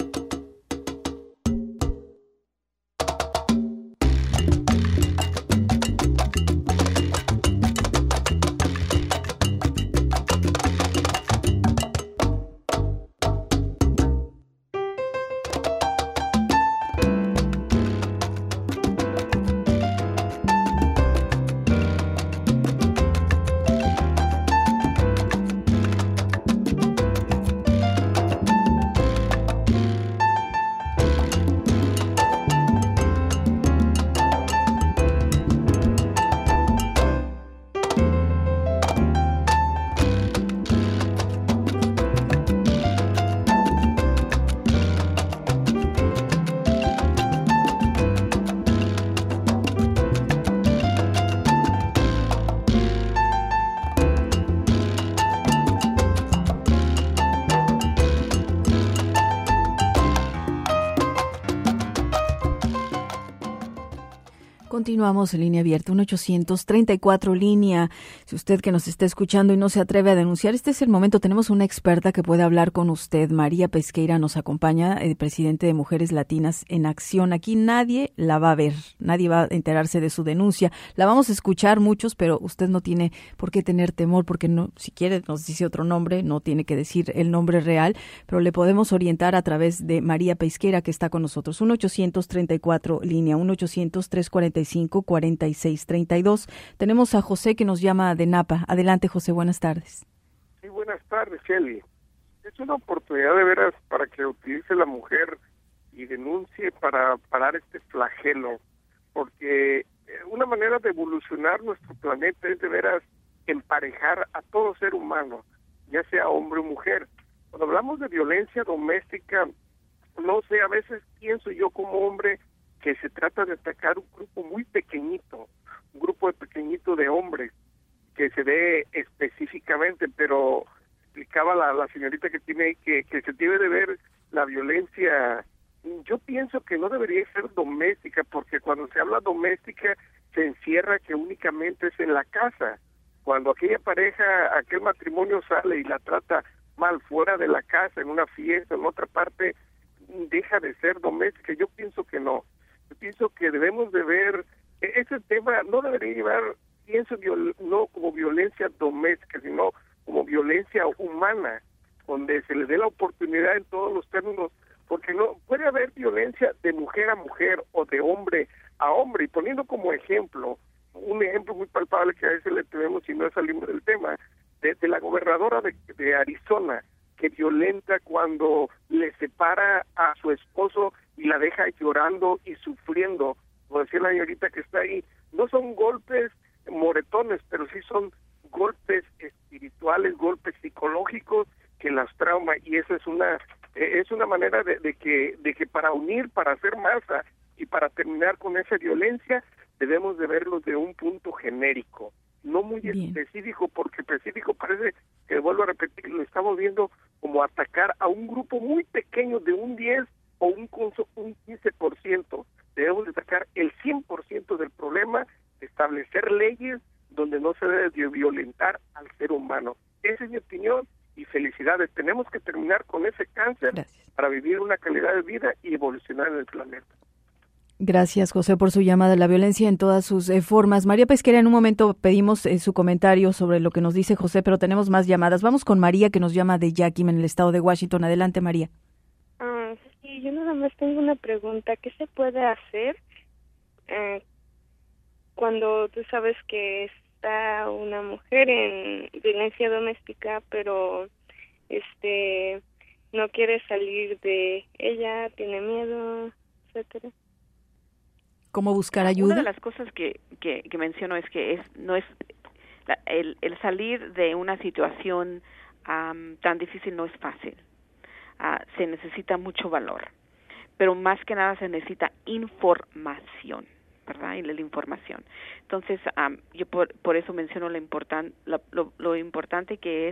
Continuamos en línea abierta, uno ochocientos treinta y cuatro línea. Si usted que nos está escuchando y no se atreve a denunciar, este es el momento. Tenemos una experta que puede hablar con usted. María Pesqueira nos acompaña, el presidente de Mujeres Latinas en Acción. Aquí nadie la va a ver, nadie va a enterarse de su denuncia. La vamos a escuchar muchos, pero usted no tiene por qué tener temor, porque no, si quiere nos dice otro nombre, no tiene que decir el nombre real, pero le podemos orientar a través de María Pesqueira, que está con nosotros. uno ochocientos treinta y cuatro línea, uno ochocientos, trescientos cuarenta y cinco, cuarenta y seis treinta y dos. Tenemos a José que nos llama de Napa. Adelante, José, buenas tardes. Sí, buenas tardes, Shelly. Es una oportunidad de veras para que utilice la mujer y denuncie para parar este flagelo, porque una manera de evolucionar nuestro planeta es de veras emparejar a todo ser humano, ya sea hombre o mujer. Cuando hablamos de violencia doméstica, no sé, a veces pienso yo como hombre que se trata de atacar un grupo muy pequeñito, un grupo de pequeñito de hombres, que se ve específicamente, pero explicaba la, la señorita que tiene que, que se debe de ver la violencia. Yo pienso que no debería ser doméstica, porque cuando se habla doméstica se encierra que únicamente es en la casa. Cuando aquella pareja, aquel matrimonio sale y la trata mal fuera de la casa, en una fiesta, en otra parte, deja de ser doméstica. Yo pienso que no. Yo pienso que debemos de ver, ese tema no debería llevar, pienso, viol, no como violencia doméstica, sino como violencia humana, donde se le dé la oportunidad en todos los términos, porque no puede haber violencia de mujer a mujer o de hombre a hombre. Y poniendo como ejemplo, un ejemplo muy palpable que a veces le tenemos y no salimos del tema, de, de la gobernadora de, de Arizona, que violenta cuando le separa a su esposo y la deja llorando y sufriendo. Como decía la señorita que está ahí, no son golpes moretones, pero sí son golpes espirituales, golpes psicológicos que las trauma, y eso es una es una manera de, de que de que para unir, para hacer masa y para terminar con esa violencia, debemos de verlo de un punto genérico, no muy Bien. específico, porque específico parece que, vuelvo a repetir, lo estamos viendo como atacar a un grupo muy pequeño de un diez o un, un quince por ciento. Debemos de atacar el cien por ciento del problema, establecer leyes donde no se debe de violentar al ser humano. Esa es mi opinión, y felicidades. Tenemos que terminar con ese cáncer Gracias. para vivir una calidad de vida y evolucionar en el planeta. Gracias, José, por su llamada. La violencia en todas sus eh, formas. María Pesquera, en un momento pedimos eh, su comentario sobre lo que nos dice José, pero tenemos más llamadas. Vamos con María, que nos llama de Yakima, en el estado de Washington. Adelante, María. Ah, sí, yo nada más tengo una pregunta. ¿Qué se puede hacer eh, cuando tú sabes que está una mujer en violencia doméstica, pero este no quiere salir de ella, tiene miedo, etcétera? ¿Cómo buscar ayuda? Una de las cosas que, que, que menciono es que es no es la, el, el salir de una situación um, tan difícil no es fácil. Uh, se necesita mucho valor, pero más que nada se necesita información, ¿verdad? Y la, la información. Entonces, um, yo por, por eso menciono lo, importan, lo, lo, lo importante que es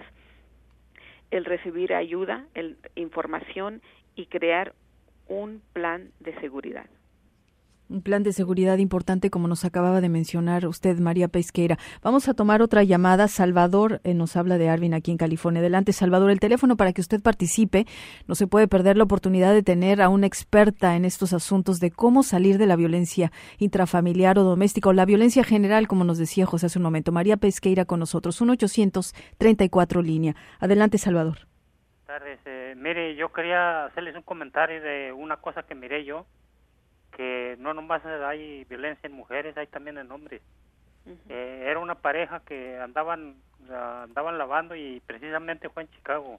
el recibir ayuda, el, información y crear un plan de seguridad. Un plan de seguridad importante, como nos acababa de mencionar usted, María Pesquera. Vamos a tomar otra llamada. Salvador eh, nos habla de Arvin, aquí en California. Adelante, Salvador, el teléfono para que usted participe. No se puede perder la oportunidad de tener a una experta en estos asuntos de cómo salir de la violencia intrafamiliar o doméstica, o la violencia general, como nos decía José hace un momento. María Pesquera con nosotros, uno ochocientos treinta y cuatro línea. Adelante, Salvador. Buenas tardes. Eh, mire, yo quería hacerles un comentario de una cosa que miré yo, que no nomás hay violencia en mujeres, hay también en hombres. Uh-huh. Eh, era una pareja que andaban andaban lavando, y precisamente fue en Chicago.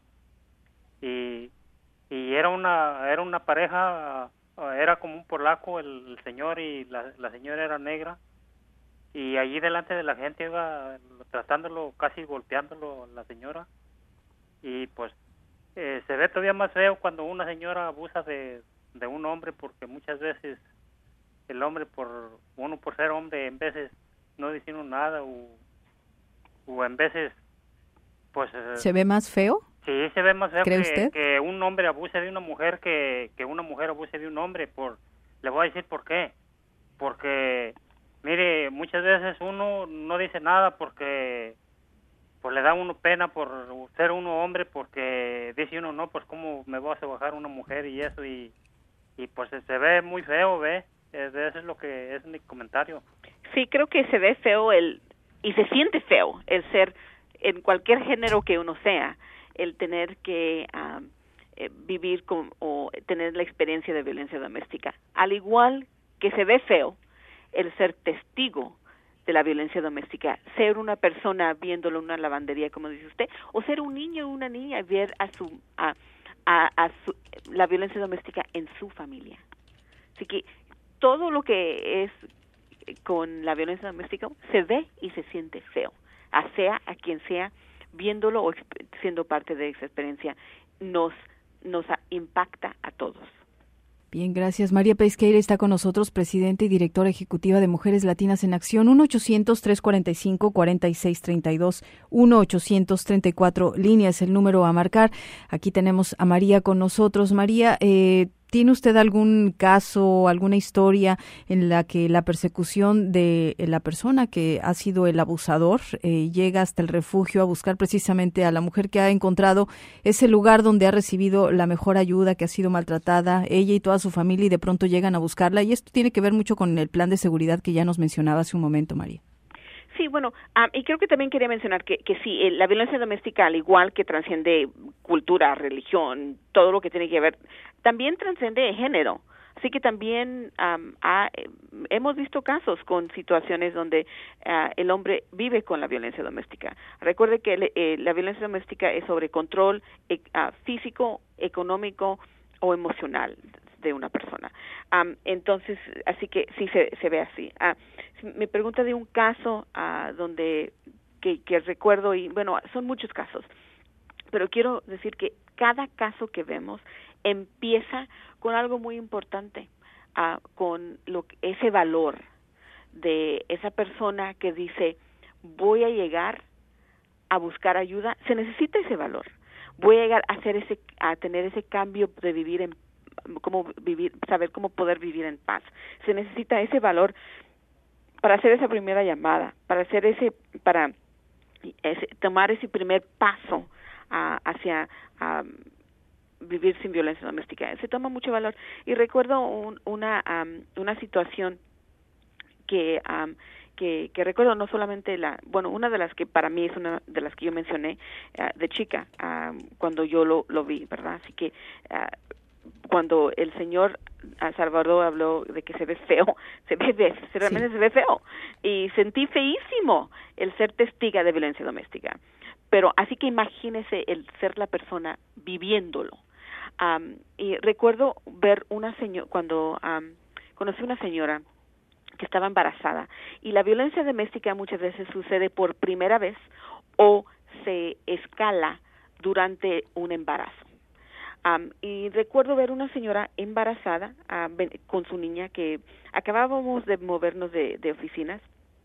Y y era una era una pareja, era como un polaco el, el señor, y la, la señora era negra. Y allí delante de la gente iba tratándolo, casi golpeándolo la señora. Y pues eh, se ve todavía más feo cuando una señora abusa de de un hombre, porque muchas veces el hombre, por uno por ser hombre, en veces no dice uno nada, o, o en veces pues ¿se ve más feo? Sí, se ve más feo ¿Cree que, usted? que un hombre abuse de una mujer que, que una mujer abuse de un hombre. Por le voy a decir por qué. Porque mire, muchas veces uno no dice nada porque pues le da uno pena por ser uno hombre, porque dice uno, no, pues cómo me vas a bajar una mujer y eso, y y pues se ve muy feo, ¿ve? Eso es lo que es mi comentario. Sí, creo que se ve feo el y se siente feo el ser, en cualquier género que uno sea, el tener que um, eh, vivir con, o tener la experiencia de violencia doméstica. Al igual que se ve feo el ser testigo de la violencia doméstica, ser una persona viéndolo en una lavandería, como dice usted, o ser un niño o una niña y ver a su a, A, a su, la violencia doméstica en su familia. Así que todo lo que es con la violencia doméstica se ve y se siente feo, a sea a quien sea, viéndolo o siendo parte de esa experiencia, nos nos impacta a todos. Bien, gracias. María Pesqueira está con nosotros, presidenta y directora ejecutiva de Mujeres Latinas en Acción. uno ochocientos tres cuarenta y cinco cuarenta y seis treinta y dos, uno ochocientos treinta y cuatro líneas, el número a marcar. Aquí tenemos a María con nosotros. María, eh, ¿Tiene usted algún caso, alguna historia en la que la persecución de la persona que ha sido el abusador eh, llega hasta el refugio a buscar precisamente a la mujer que ha encontrado ese lugar donde ha recibido la mejor ayuda, que ha sido maltratada, ella y toda su familia, y de pronto llegan a buscarla? Y esto tiene que ver mucho con el plan de seguridad que ya nos mencionaba hace un momento, María. Sí, bueno, um, y creo que también quería mencionar que, que sí, eh, la violencia doméstica, al igual que trasciende cultura, religión, todo lo que tiene que ver, también trasciende género. Así que también um, ha, eh, hemos visto casos con situaciones donde uh, el hombre vive con la violencia doméstica. Recuerde que le, eh, la violencia doméstica es sobre control eh, uh, físico, económico o emocional de una persona. Um, entonces, así que sí se, se ve así. Uh, me pregunta de un caso uh, donde que, que recuerdo, y bueno, son muchos casos, pero quiero decir que cada caso que vemos empieza con algo muy importante, uh, con lo, ese valor de esa persona que dice, voy a llegar a buscar ayuda. Se necesita ese valor. Voy a llegar a hacer ese, a tener ese cambio de vivir en cómo vivir, saber cómo poder vivir en paz. Se necesita ese valor para hacer esa primera llamada, para hacer ese, para ese, tomar ese primer paso uh, hacia um, vivir sin violencia doméstica. Se toma mucho valor. Y recuerdo un, una um, una situación que um, que, que recuerdo, no solamente la, bueno, una de las que para mí es una de las que yo mencioné uh, de chica, uh, cuando yo lo, lo vi, ¿verdad? Así que uh, cuando el señor Salvador habló de que se ve feo, se ve, realmente sí. se ve feo, y sentí feísimo el ser testiga de violencia doméstica. Pero así que imagínese el ser la persona viviéndolo. Um, y recuerdo ver una señora, cuando um, conocí una señora que estaba embarazada, y la violencia doméstica muchas veces sucede por primera vez o se escala durante un embarazo. Um, y recuerdo ver una señora embarazada uh, con su niña, que acabábamos de movernos de, de oficinas,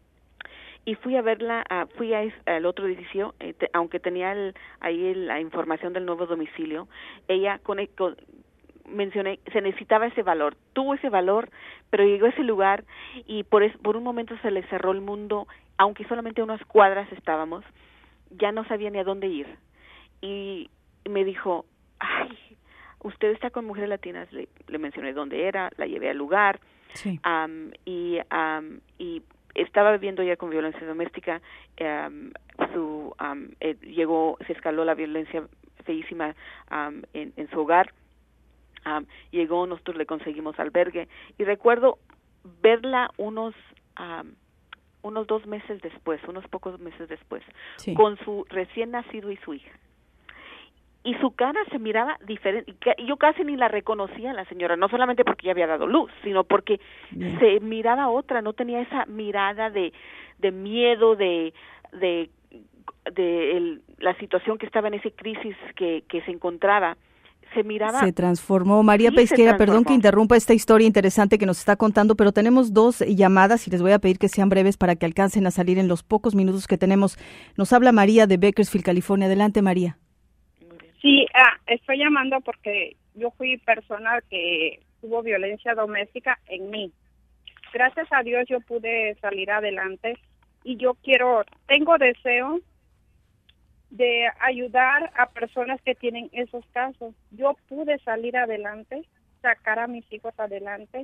y fui a verla, uh, fui a, al otro edificio, eh, te, aunque tenía el, ahí el, la información del nuevo domicilio. Ella con, con, mencioné, se necesitaba ese valor, tuvo ese valor, pero llegó a ese lugar y por, es, por un momento se le cerró el mundo, aunque solamente a unas cuadras estábamos, ya no sabía ni a dónde ir. Y me dijo, ay, usted está con Mujeres Latinas, le, le mencioné dónde era, la llevé al lugar, sí. um, y, um, y estaba viviendo ya con violencia doméstica, um, su um, eh, llegó, se escaló la violencia feísima um, en, en su hogar, um, llegó, nosotros le conseguimos albergue, y recuerdo verla unos um, unos dos meses después, unos pocos meses después, sí. con su recién nacido y su hija. Y su cara se miraba diferente. Yo casi ni la reconocía, la señora, no solamente porque ya había dado luz, sino porque Bien. se miraba otra, no tenía esa mirada de, de miedo, de, de, de el, la situación que estaba en esa crisis que, que se encontraba. Se miraba. Se transformó. María sí, Pesqueira, perdón que interrumpa esta historia interesante que nos está contando, pero tenemos dos llamadas y les voy a pedir que sean breves para que alcancen a salir en los pocos minutos que tenemos. Nos habla María de Bakersfield, California. Adelante, María. Sí, ah, estoy llamando porque yo fui persona que tuvo violencia doméstica en mí. Gracias a Dios yo pude salir adelante y yo quiero, tengo deseo de ayudar a personas que tienen esos casos. Yo pude salir adelante, sacar a mis hijos adelante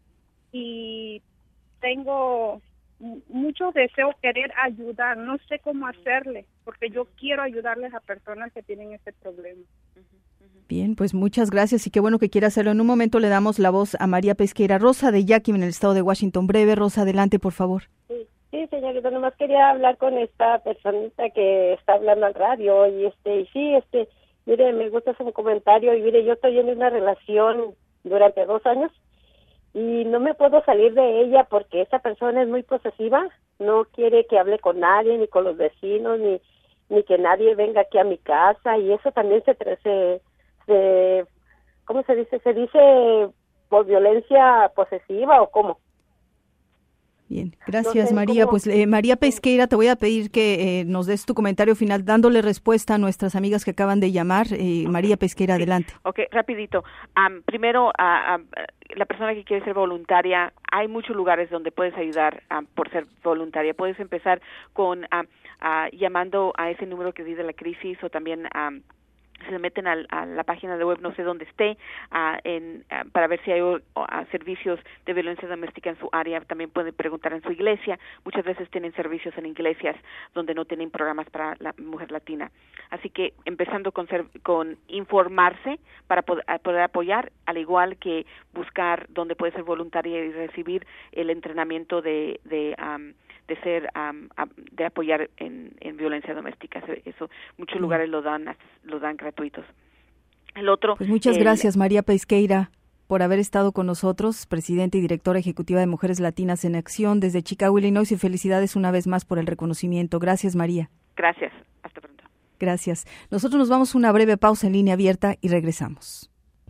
y tengo mucho deseo, querer ayudar, no sé cómo hacerle, porque yo quiero ayudarles a personas que tienen ese problema. Bien, pues muchas gracias y qué bueno que quiera hacerlo. En un momento le damos la voz a María Pesqueira. Rosa de Yakima, en el estado de Washington. Breve, Rosa, adelante, por favor. Sí, sí, señorita, nomás quería hablar con esta personita que está hablando al radio y este, y sí, este, mire, me gusta su comentario y mire, yo estoy en una relación durante dos años y no me puedo salir de ella porque esa persona es muy posesiva, no quiere que hable con nadie, ni con los vecinos, ni ni que nadie venga aquí a mi casa, y eso también se, se, se ¿cómo se dice? ¿Se dice por violencia posesiva o cómo? Bien, gracias No sé María. cómo- Pues eh, María Pesqueira, te voy a pedir que eh, nos des tu comentario final dándole respuesta a nuestras amigas que acaban de llamar. Eh, María Pesqueira, adelante. Ok, rapidito. Um, primero, uh, uh, la persona que quiere ser voluntaria, hay muchos lugares donde puedes ayudar um, por ser voluntaria. Puedes empezar con uh, uh, llamando a ese número que dice la crisis o también um, se meten al, a la página de web, no sé dónde esté, uh, en, uh, para ver si hay uh, servicios de violencia doméstica en su área. También pueden preguntar en su iglesia. Muchas veces tienen servicios en iglesias donde no tienen programas para la mujer latina. Así que empezando con, ser, con informarse para poder, poder apoyar, al igual que buscar dónde puede ser voluntaria y recibir el entrenamiento de, de um, de ser um, de apoyar en, en violencia doméstica. Eso muchos lugares lo dan lo dan gratuitos. El otro Pues muchas el, gracias María Pesqueira por haber estado con nosotros, presidenta y directora ejecutiva de Mujeres Latinas en Acción desde Chicago, Illinois, y felicidades una vez más por el reconocimiento. Gracias María. Gracias. Hasta pronto. Gracias. Nosotros nos vamos a una breve pausa en línea abierta y regresamos.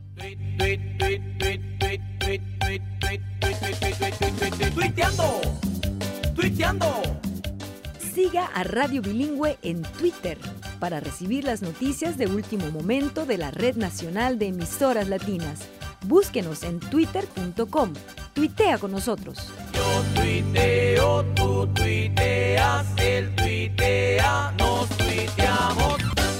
Tuiteando, tuiteando. Siga a Radio Bilingüe en Twitter para recibir las noticias de último momento de la Red Nacional de Emisoras Latinas. Búsquenos en twitter punto com. Tuitea con nosotros. Yo tuiteo, tú tuiteas, él tuitea, nos tuiteamos.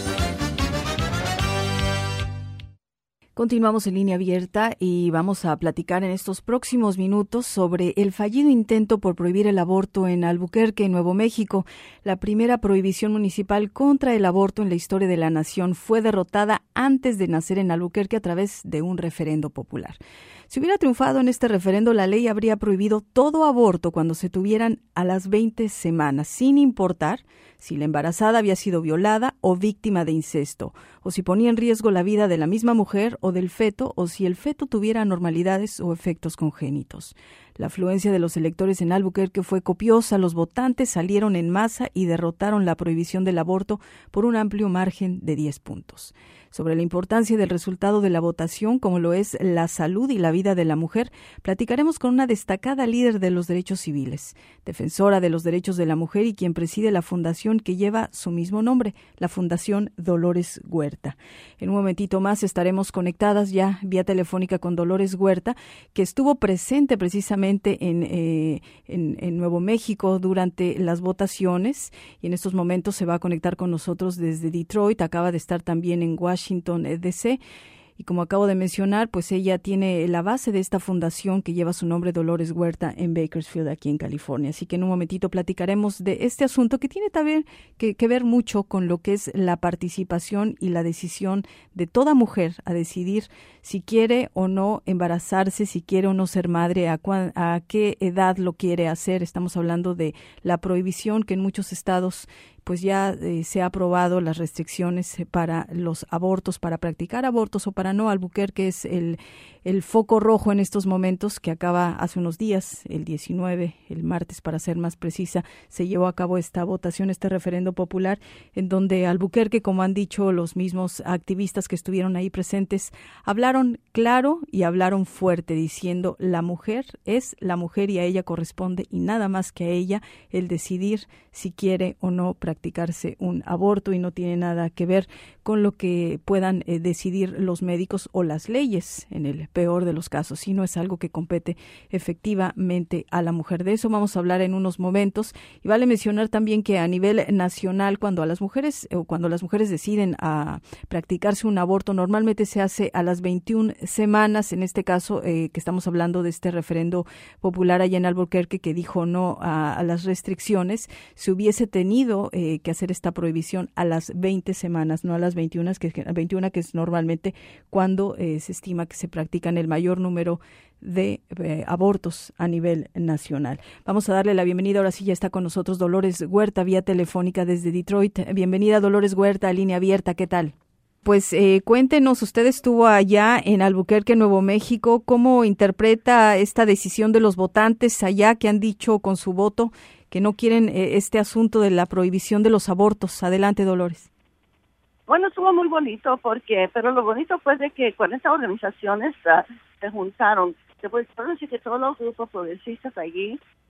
Continuamos en línea abierta y vamos a platicar en estos próximos minutos sobre el fallido intento por prohibir el aborto en Albuquerque, Nuevo México. La primera prohibición municipal contra el aborto en la historia de la nación fue derrotada antes de nacer en Albuquerque a través de un referendo popular. Si hubiera triunfado en este referendo, la ley habría prohibido todo aborto cuando se tuvieran a las veinte semanas, sin importar si la embarazada había sido violada o víctima de incesto, o si ponía en riesgo la vida de la misma mujer o del feto, o si el feto tuviera anormalidades o efectos congénitos. La afluencia de los electores en Albuquerque fue copiosa, los votantes salieron en masa y derrotaron la prohibición del aborto por un amplio margen de diez puntos. Sobre la importancia del resultado de la votación, como lo es la salud y la vida de la mujer, platicaremos con una destacada líder de los derechos civiles, defensora de los derechos de la mujer y quien preside la fundación que lleva su mismo nombre, la Fundación Dolores Huerta. En un momentito más estaremos conectadas ya vía telefónica con Dolores Huerta, que estuvo presente precisamente en, eh, en, en Nuevo México durante las votaciones y en estos momentos se va a conectar con nosotros desde Detroit. Acaba de estar también en Washington D C y como acabo de mencionar, pues ella tiene la base de esta fundación que lleva su nombre, Dolores Huerta, en Bakersfield, aquí en California. Así que en un momentito platicaremos de este asunto que tiene también que, que ver mucho con lo que es la participación y la decisión de toda mujer a decidir si quiere o no embarazarse, si quiere o no ser madre, a, cuan, a qué edad lo quiere hacer. Estamos hablando de la prohibición que en muchos estados pues ya eh, se ha aprobado las restricciones para los abortos, para practicar abortos o para no. Albuquerque es el, el foco rojo en estos momentos, que acaba hace unos días, el diecinueve, el martes para ser más precisa, se llevó a cabo esta votación, este referendo popular, en donde Albuquerque, como han dicho los mismos activistas que estuvieron ahí presentes, hablaron claro y hablaron fuerte, diciendo la mujer es la mujer y a ella corresponde y nada más que a ella el decidir si quiere o no practicarse un aborto y no tiene nada que ver con lo que puedan eh, decidir los médicos o las leyes en el peor de los casos, sino es algo que compete efectivamente a la mujer. De eso vamos a hablar en unos momentos y vale mencionar también que a nivel nacional, cuando a las mujeres o cuando las mujeres deciden a practicarse un aborto, normalmente se hace a las veintiuna semanas, en este caso eh, que estamos hablando de este referendo popular allá en Albuquerque que dijo no a, a las restricciones, se hubiese tenido eh, que hacer esta prohibición a las veinte semanas, no a las veintiuna, que, veintiuna, que es normalmente cuando eh, se estima que se practican el mayor número de eh, abortos a nivel nacional. Vamos a darle la bienvenida, ahora sí ya está con nosotros Dolores Huerta vía telefónica desde Detroit. Bienvenida Dolores Huerta, línea abierta, ¿qué tal? Pues eh, cuéntenos, usted estuvo allá en Albuquerque, Nuevo México, ¿cómo interpreta esta decisión de los votantes allá que han dicho con su voto que no quieren eh, este asunto de la prohibición de los abortos? Adelante, Dolores. Bueno, estuvo muy bonito, porque, pero lo bonito fue de que cuarenta organizaciones uh, se juntaron. Te puedo decir que todos los grupos progresistas allí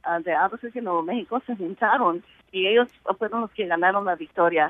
uh, de Albuquerque, Nuevo México, se juntaron y ellos fueron los que ganaron la victoria.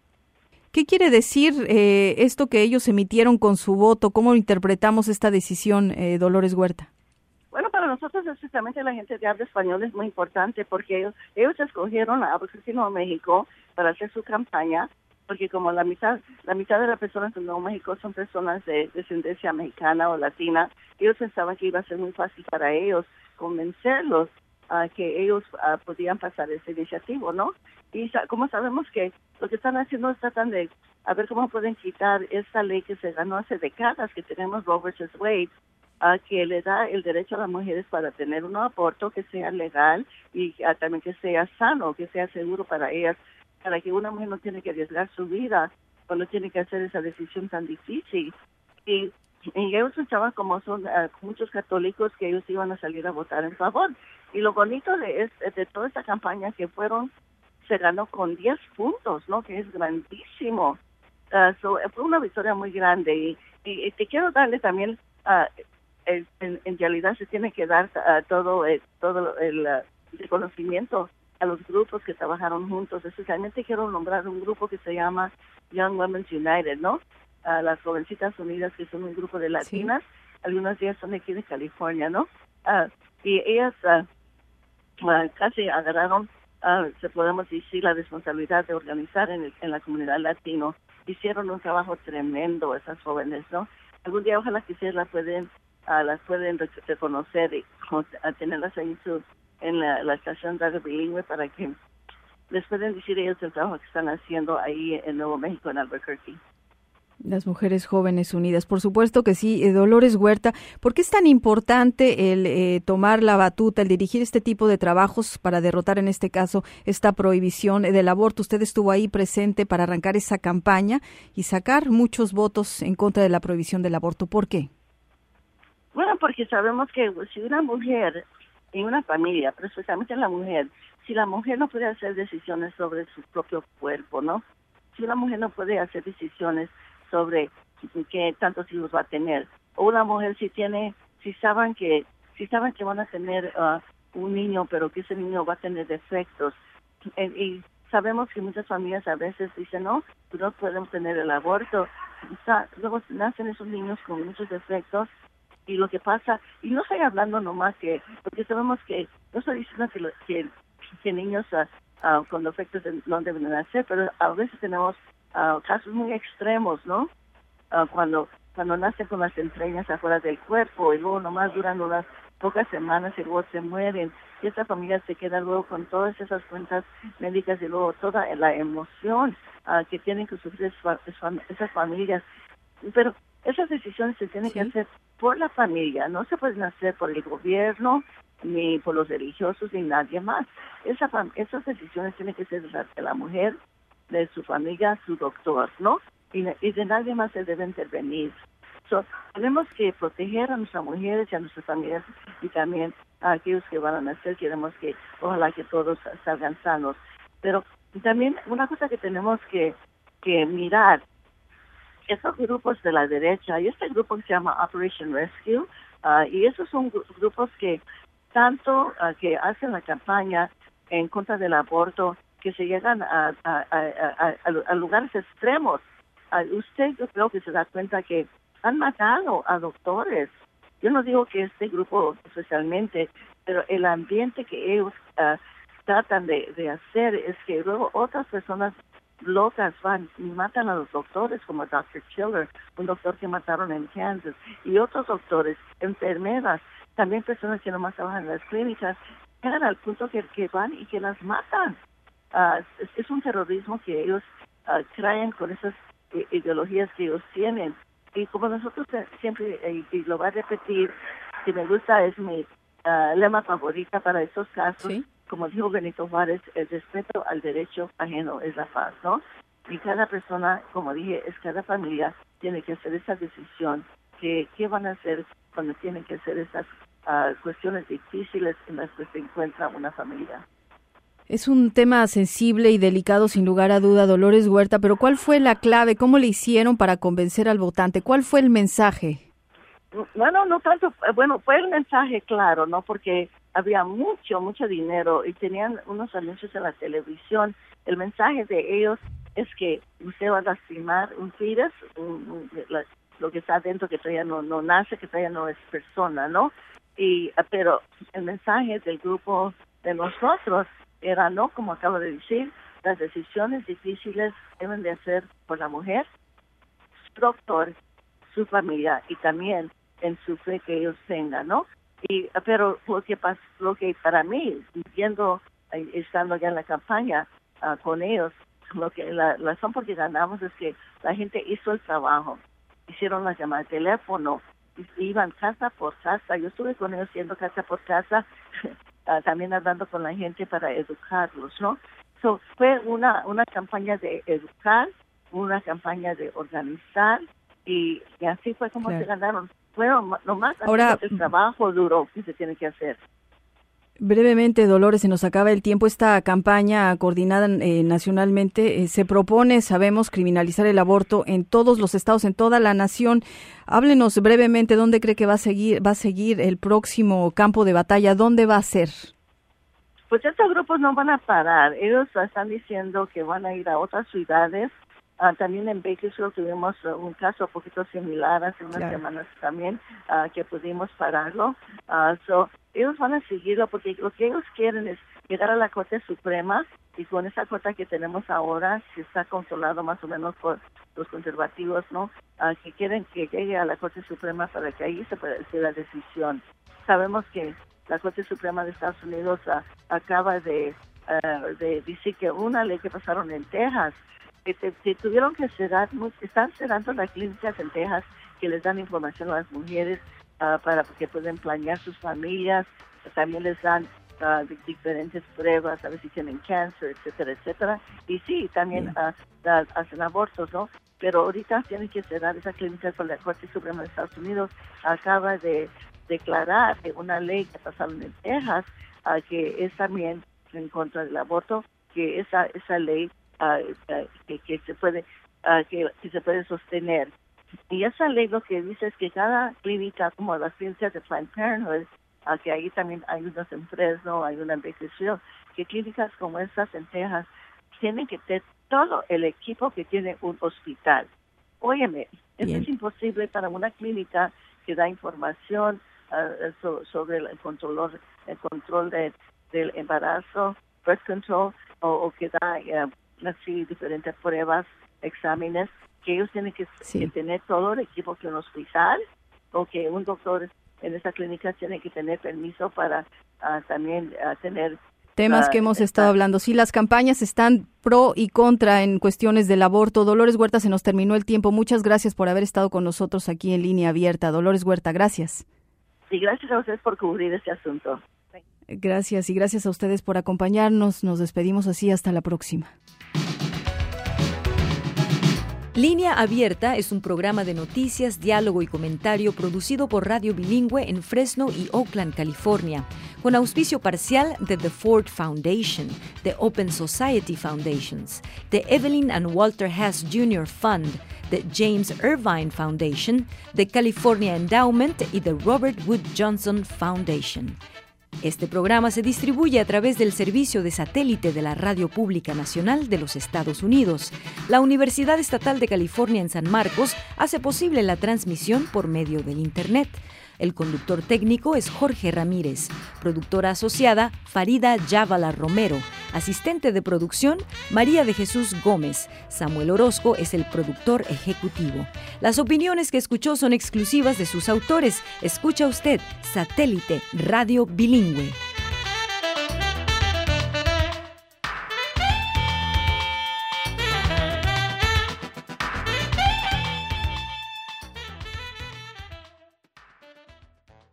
¿Qué quiere decir eh, esto que ellos emitieron con su voto? ¿Cómo interpretamos esta decisión, eh, Dolores Huerta? Bueno, para nosotros, especialmente la gente de habla español, es muy importante porque ellos, ellos escogieron a Albuquerque, Nuevo México para hacer su campaña, porque como la mitad la mitad de las personas de Nuevo México son personas de descendencia mexicana o latina, ellos pensaban que iba a ser muy fácil para ellos convencerlos a uh, que ellos uh, podían pasar esa iniciativa, ¿no? Y sa- como sabemos que lo que están haciendo es tratan de a ver cómo pueden quitar esta ley que se ganó hace décadas, que tenemos Roe versus Wade, Uh, que le da el derecho a las mujeres para tener un aborto que sea legal y uh, también que sea sano, que sea seguro para ellas, para que una mujer no tiene que arriesgar su vida cuando tiene que hacer esa decisión tan difícil. Y, y ellos pensaban, como son uh, muchos católicos, que ellos iban a salir a votar en favor. Y lo bonito de, es, de toda esta campaña que fueron, se ganó con diez puntos, ¿no? Que es grandísimo. Uh, so, fue una victoria muy grande. Y, y, y te quiero darle también... Uh, En, en realidad se tiene que dar uh, todo eh, todo el uh, reconocimiento a los grupos que trabajaron juntos. Especialmente quiero nombrar un grupo que se llama Young Women's United, ¿no? Uh, las Jovencitas Unidas, que son un grupo de latinas. Sí. Algunas de ellas son de aquí de California, ¿no? Uh, y ellas uh, uh, casi agarraron, uh, se podemos decir, la responsabilidad de organizar en, el, en la comunidad latino. Hicieron un trabajo tremendo esas jóvenes, ¿no? Algún día ojalá que ustedes las pueden Uh, las pueden reconocer y uh, tenerlas ahí su, en la, la estación Radio Bilingüe para que les pueden decir ellos el trabajo que están haciendo ahí en Nuevo México, en Albuquerque. Las Mujeres Jóvenes Unidas, por supuesto que sí. eh, Dolores Huerta, ¿por qué es tan importante el eh, tomar la batuta, el dirigir este tipo de trabajos para derrotar en este caso esta prohibición del aborto? Usted estuvo ahí presente para arrancar esa campaña y sacar muchos votos en contra de la prohibición del aborto. ¿Por qué? Bueno, porque sabemos que si una mujer en una familia, pero especialmente la mujer, si la mujer no puede hacer decisiones sobre su propio cuerpo, ¿no? Si una mujer no puede hacer decisiones sobre qué tantos hijos va a tener, o una mujer si tiene, si saben que, si saben que van a tener uh, un niño, pero que ese niño va a tener defectos, y, y sabemos que muchas familias a veces dicen, no, no podemos tener el aborto, o sea, luego nacen esos niños con muchos defectos. Y lo que pasa, y no estoy hablando nomás que, porque sabemos que, no estoy diciendo que, lo, que, que niños uh, uh, con defectos de, no deben nacer, pero a veces tenemos uh, casos muy extremos, ¿no? Uh, cuando cuando nacen con las entrañas afuera del cuerpo y luego nomás duran unas pocas semanas y luego se mueren. Y esta familia se queda luego con todas esas cuentas médicas y luego toda la emoción uh, que tienen que sufrir esas familias. Pero esas decisiones se tienen sí. que hacer por la familia, no se pueden hacer por el gobierno, ni por los religiosos, ni nadie más. Esa, esas decisiones tienen que ser de la, de la mujer, de su familia, su doctor, ¿no? Y, y de nadie más se debe intervenir. So, tenemos que proteger a nuestras mujeres y a nuestras familias y también a aquellos que van a nacer. Queremos que, ojalá que todos salgan sanos. Pero también una cosa que tenemos que, que mirar, esos grupos de la derecha, y este grupo que se llama Operation Rescue, uh, y esos son gru- grupos que tanto uh, que hacen la campaña en contra del aborto, que se llegan a, a, a, a, a, a lugares extremos. Uh, usted yo creo que se da cuenta que han matado a doctores. Yo no digo que este grupo especialmente, pero el ambiente que ellos uh, tratan de, de hacer es que luego otras personas locas van y matan a los doctores, como doctor Chiller, un doctor que mataron en Kansas, y otros doctores, enfermeras, también personas que nomás trabajan en las clínicas, llegan al punto que, que van y que las matan. Uh, es, es un terrorismo que ellos uh, traen con esas eh, ideologías que ellos tienen. Y como nosotros siempre, eh, y lo voy a repetir, que me gusta, es mi uh, lema favorita para estos casos, ¿sí? Como dijo Benito Juárez, el respeto al derecho ajeno es la paz, ¿no? Y cada persona, como dije, es cada familia tiene que hacer esa decisión, que qué van a hacer cuando tienen que hacer esas uh, cuestiones difíciles en las que se encuentra una familia. Es un tema sensible y delicado, sin lugar a duda, Dolores Huerta, pero ¿cuál fue la clave? ¿Cómo le hicieron para convencer al votante? ¿Cuál fue el mensaje? Bueno, no tanto, bueno, fue el mensaje claro, ¿no? Porque había mucho, mucho dinero y tenían unos anuncios en la televisión. El mensaje de ellos es que usted va a lastimar un fetus, un, un, la, lo que está adentro que todavía no, no nace, que todavía no es persona, ¿no? Y pero el mensaje del grupo de nosotros era, no, como acabo de decir, las decisiones difíciles deben de hacer por la mujer, su doctor, su familia y también en su fe que ellos tengan, ¿no? Y pero lo que pas, lo que para mí, viendo, estando ya en la campaña uh, con ellos, lo que la, la razón por que ganamos es que la gente hizo el trabajo, hicieron las llamadas de teléfono, iban casa por casa. Yo estuve con ellos yendo casa por casa, uh, también hablando con la gente para educarlos, ¿no? So, fue una una campaña de educar, una campaña de organizar y, y así fue como claro. se ganaron. Bueno, nomás Ahora, el trabajo duro que se tiene que hacer. Brevemente, Dolores, se nos acaba el tiempo. Esta campaña coordinada eh, nacionalmente eh, se propone, sabemos, criminalizar el aborto en todos los estados, en toda la nación. Háblenos brevemente dónde cree que va a seguir, va a seguir el próximo campo de batalla, dónde va a ser. Pues estos grupos no van a parar. Ellos están diciendo que van a ir a otras ciudades. Uh, también en Bakersfield tuvimos uh, un caso un poquito similar hace unas claro. semanas también uh, que pudimos pararlo. Uh, so, ellos van a seguirlo porque lo que ellos quieren es llegar a la Corte Suprema y con esa corte que tenemos ahora, que está controlado más o menos por los conservativos, ¿no? Uh, que quieren que llegue a la Corte Suprema para que ahí se pueda hacer la decisión. Sabemos que la Corte Suprema de Estados Unidos uh, acaba de, uh, de decir que una ley que pasaron en Texas que te, te tuvieron que cerrar, están cerrando las clínicas en Texas que les dan información a las mujeres uh, para que puedan planear sus familias, también les dan uh, diferentes pruebas, a ver si tienen cáncer, etcétera, etcétera, y sí, también uh, uh, hacen abortos, ¿no? Pero ahorita tienen que cerrar esa clínica con la Corte Suprema de Estados Unidos, acaba de declarar que una ley que pasaron en Texas, uh, que es también en contra del aborto, que esa esa ley Uh, uh, que, que se puede uh, que, que se puede sostener. Y esa ley lo que dice es que cada clínica, como las clínicas de Planned Parenthood, uh, que ahí también hay unas en Fresno, hay una en Bakersfield, que clínicas como estas en Texas tienen que tener todo el equipo que tiene un hospital. Óyeme, eso es imposible para una clínica que da información uh, so, sobre el control, el control de, del embarazo, birth control, o, o que da uh, así diferentes pruebas, exámenes, que ellos tienen que, sí. que tener todo el equipo que un hospital o que un doctor en esa clínica tiene que tener permiso para uh, también uh, tener temas uh, que hemos esta... estado hablando. Sí, las campañas están pro y contra en cuestiones del aborto. Dolores Huerta, se nos terminó el tiempo. Muchas gracias por haber estado con nosotros aquí en Línea Abierta. Dolores Huerta, gracias. Sí, gracias a ustedes por cubrir este asunto. Gracias y gracias a ustedes por acompañarnos. Nos despedimos así hasta la próxima. Línea Abierta es un programa de noticias, diálogo y comentario producido por Radio Bilingüe en Fresno y Oakland, California, con auspicio parcial de The Ford Foundation, The Open Society Foundations, The Evelyn and Walter Hess Junior Fund, The James Irvine Foundation, The California Endowment y The Robert Wood Johnson Foundation. Este programa se distribuye a través del servicio de satélite de la Radio Pública Nacional de los Estados Unidos. La Universidad Estatal de California en San Marcos hace posible la transmisión por medio del Internet. El conductor técnico es Jorge Ramírez, productora asociada Farida Yavala Romero, asistente de producción María de Jesús Gómez, Samuel Orozco es el productor ejecutivo. Las opiniones que escuchó son exclusivas de sus autores. Escucha usted Satélite Radio Bilingüe.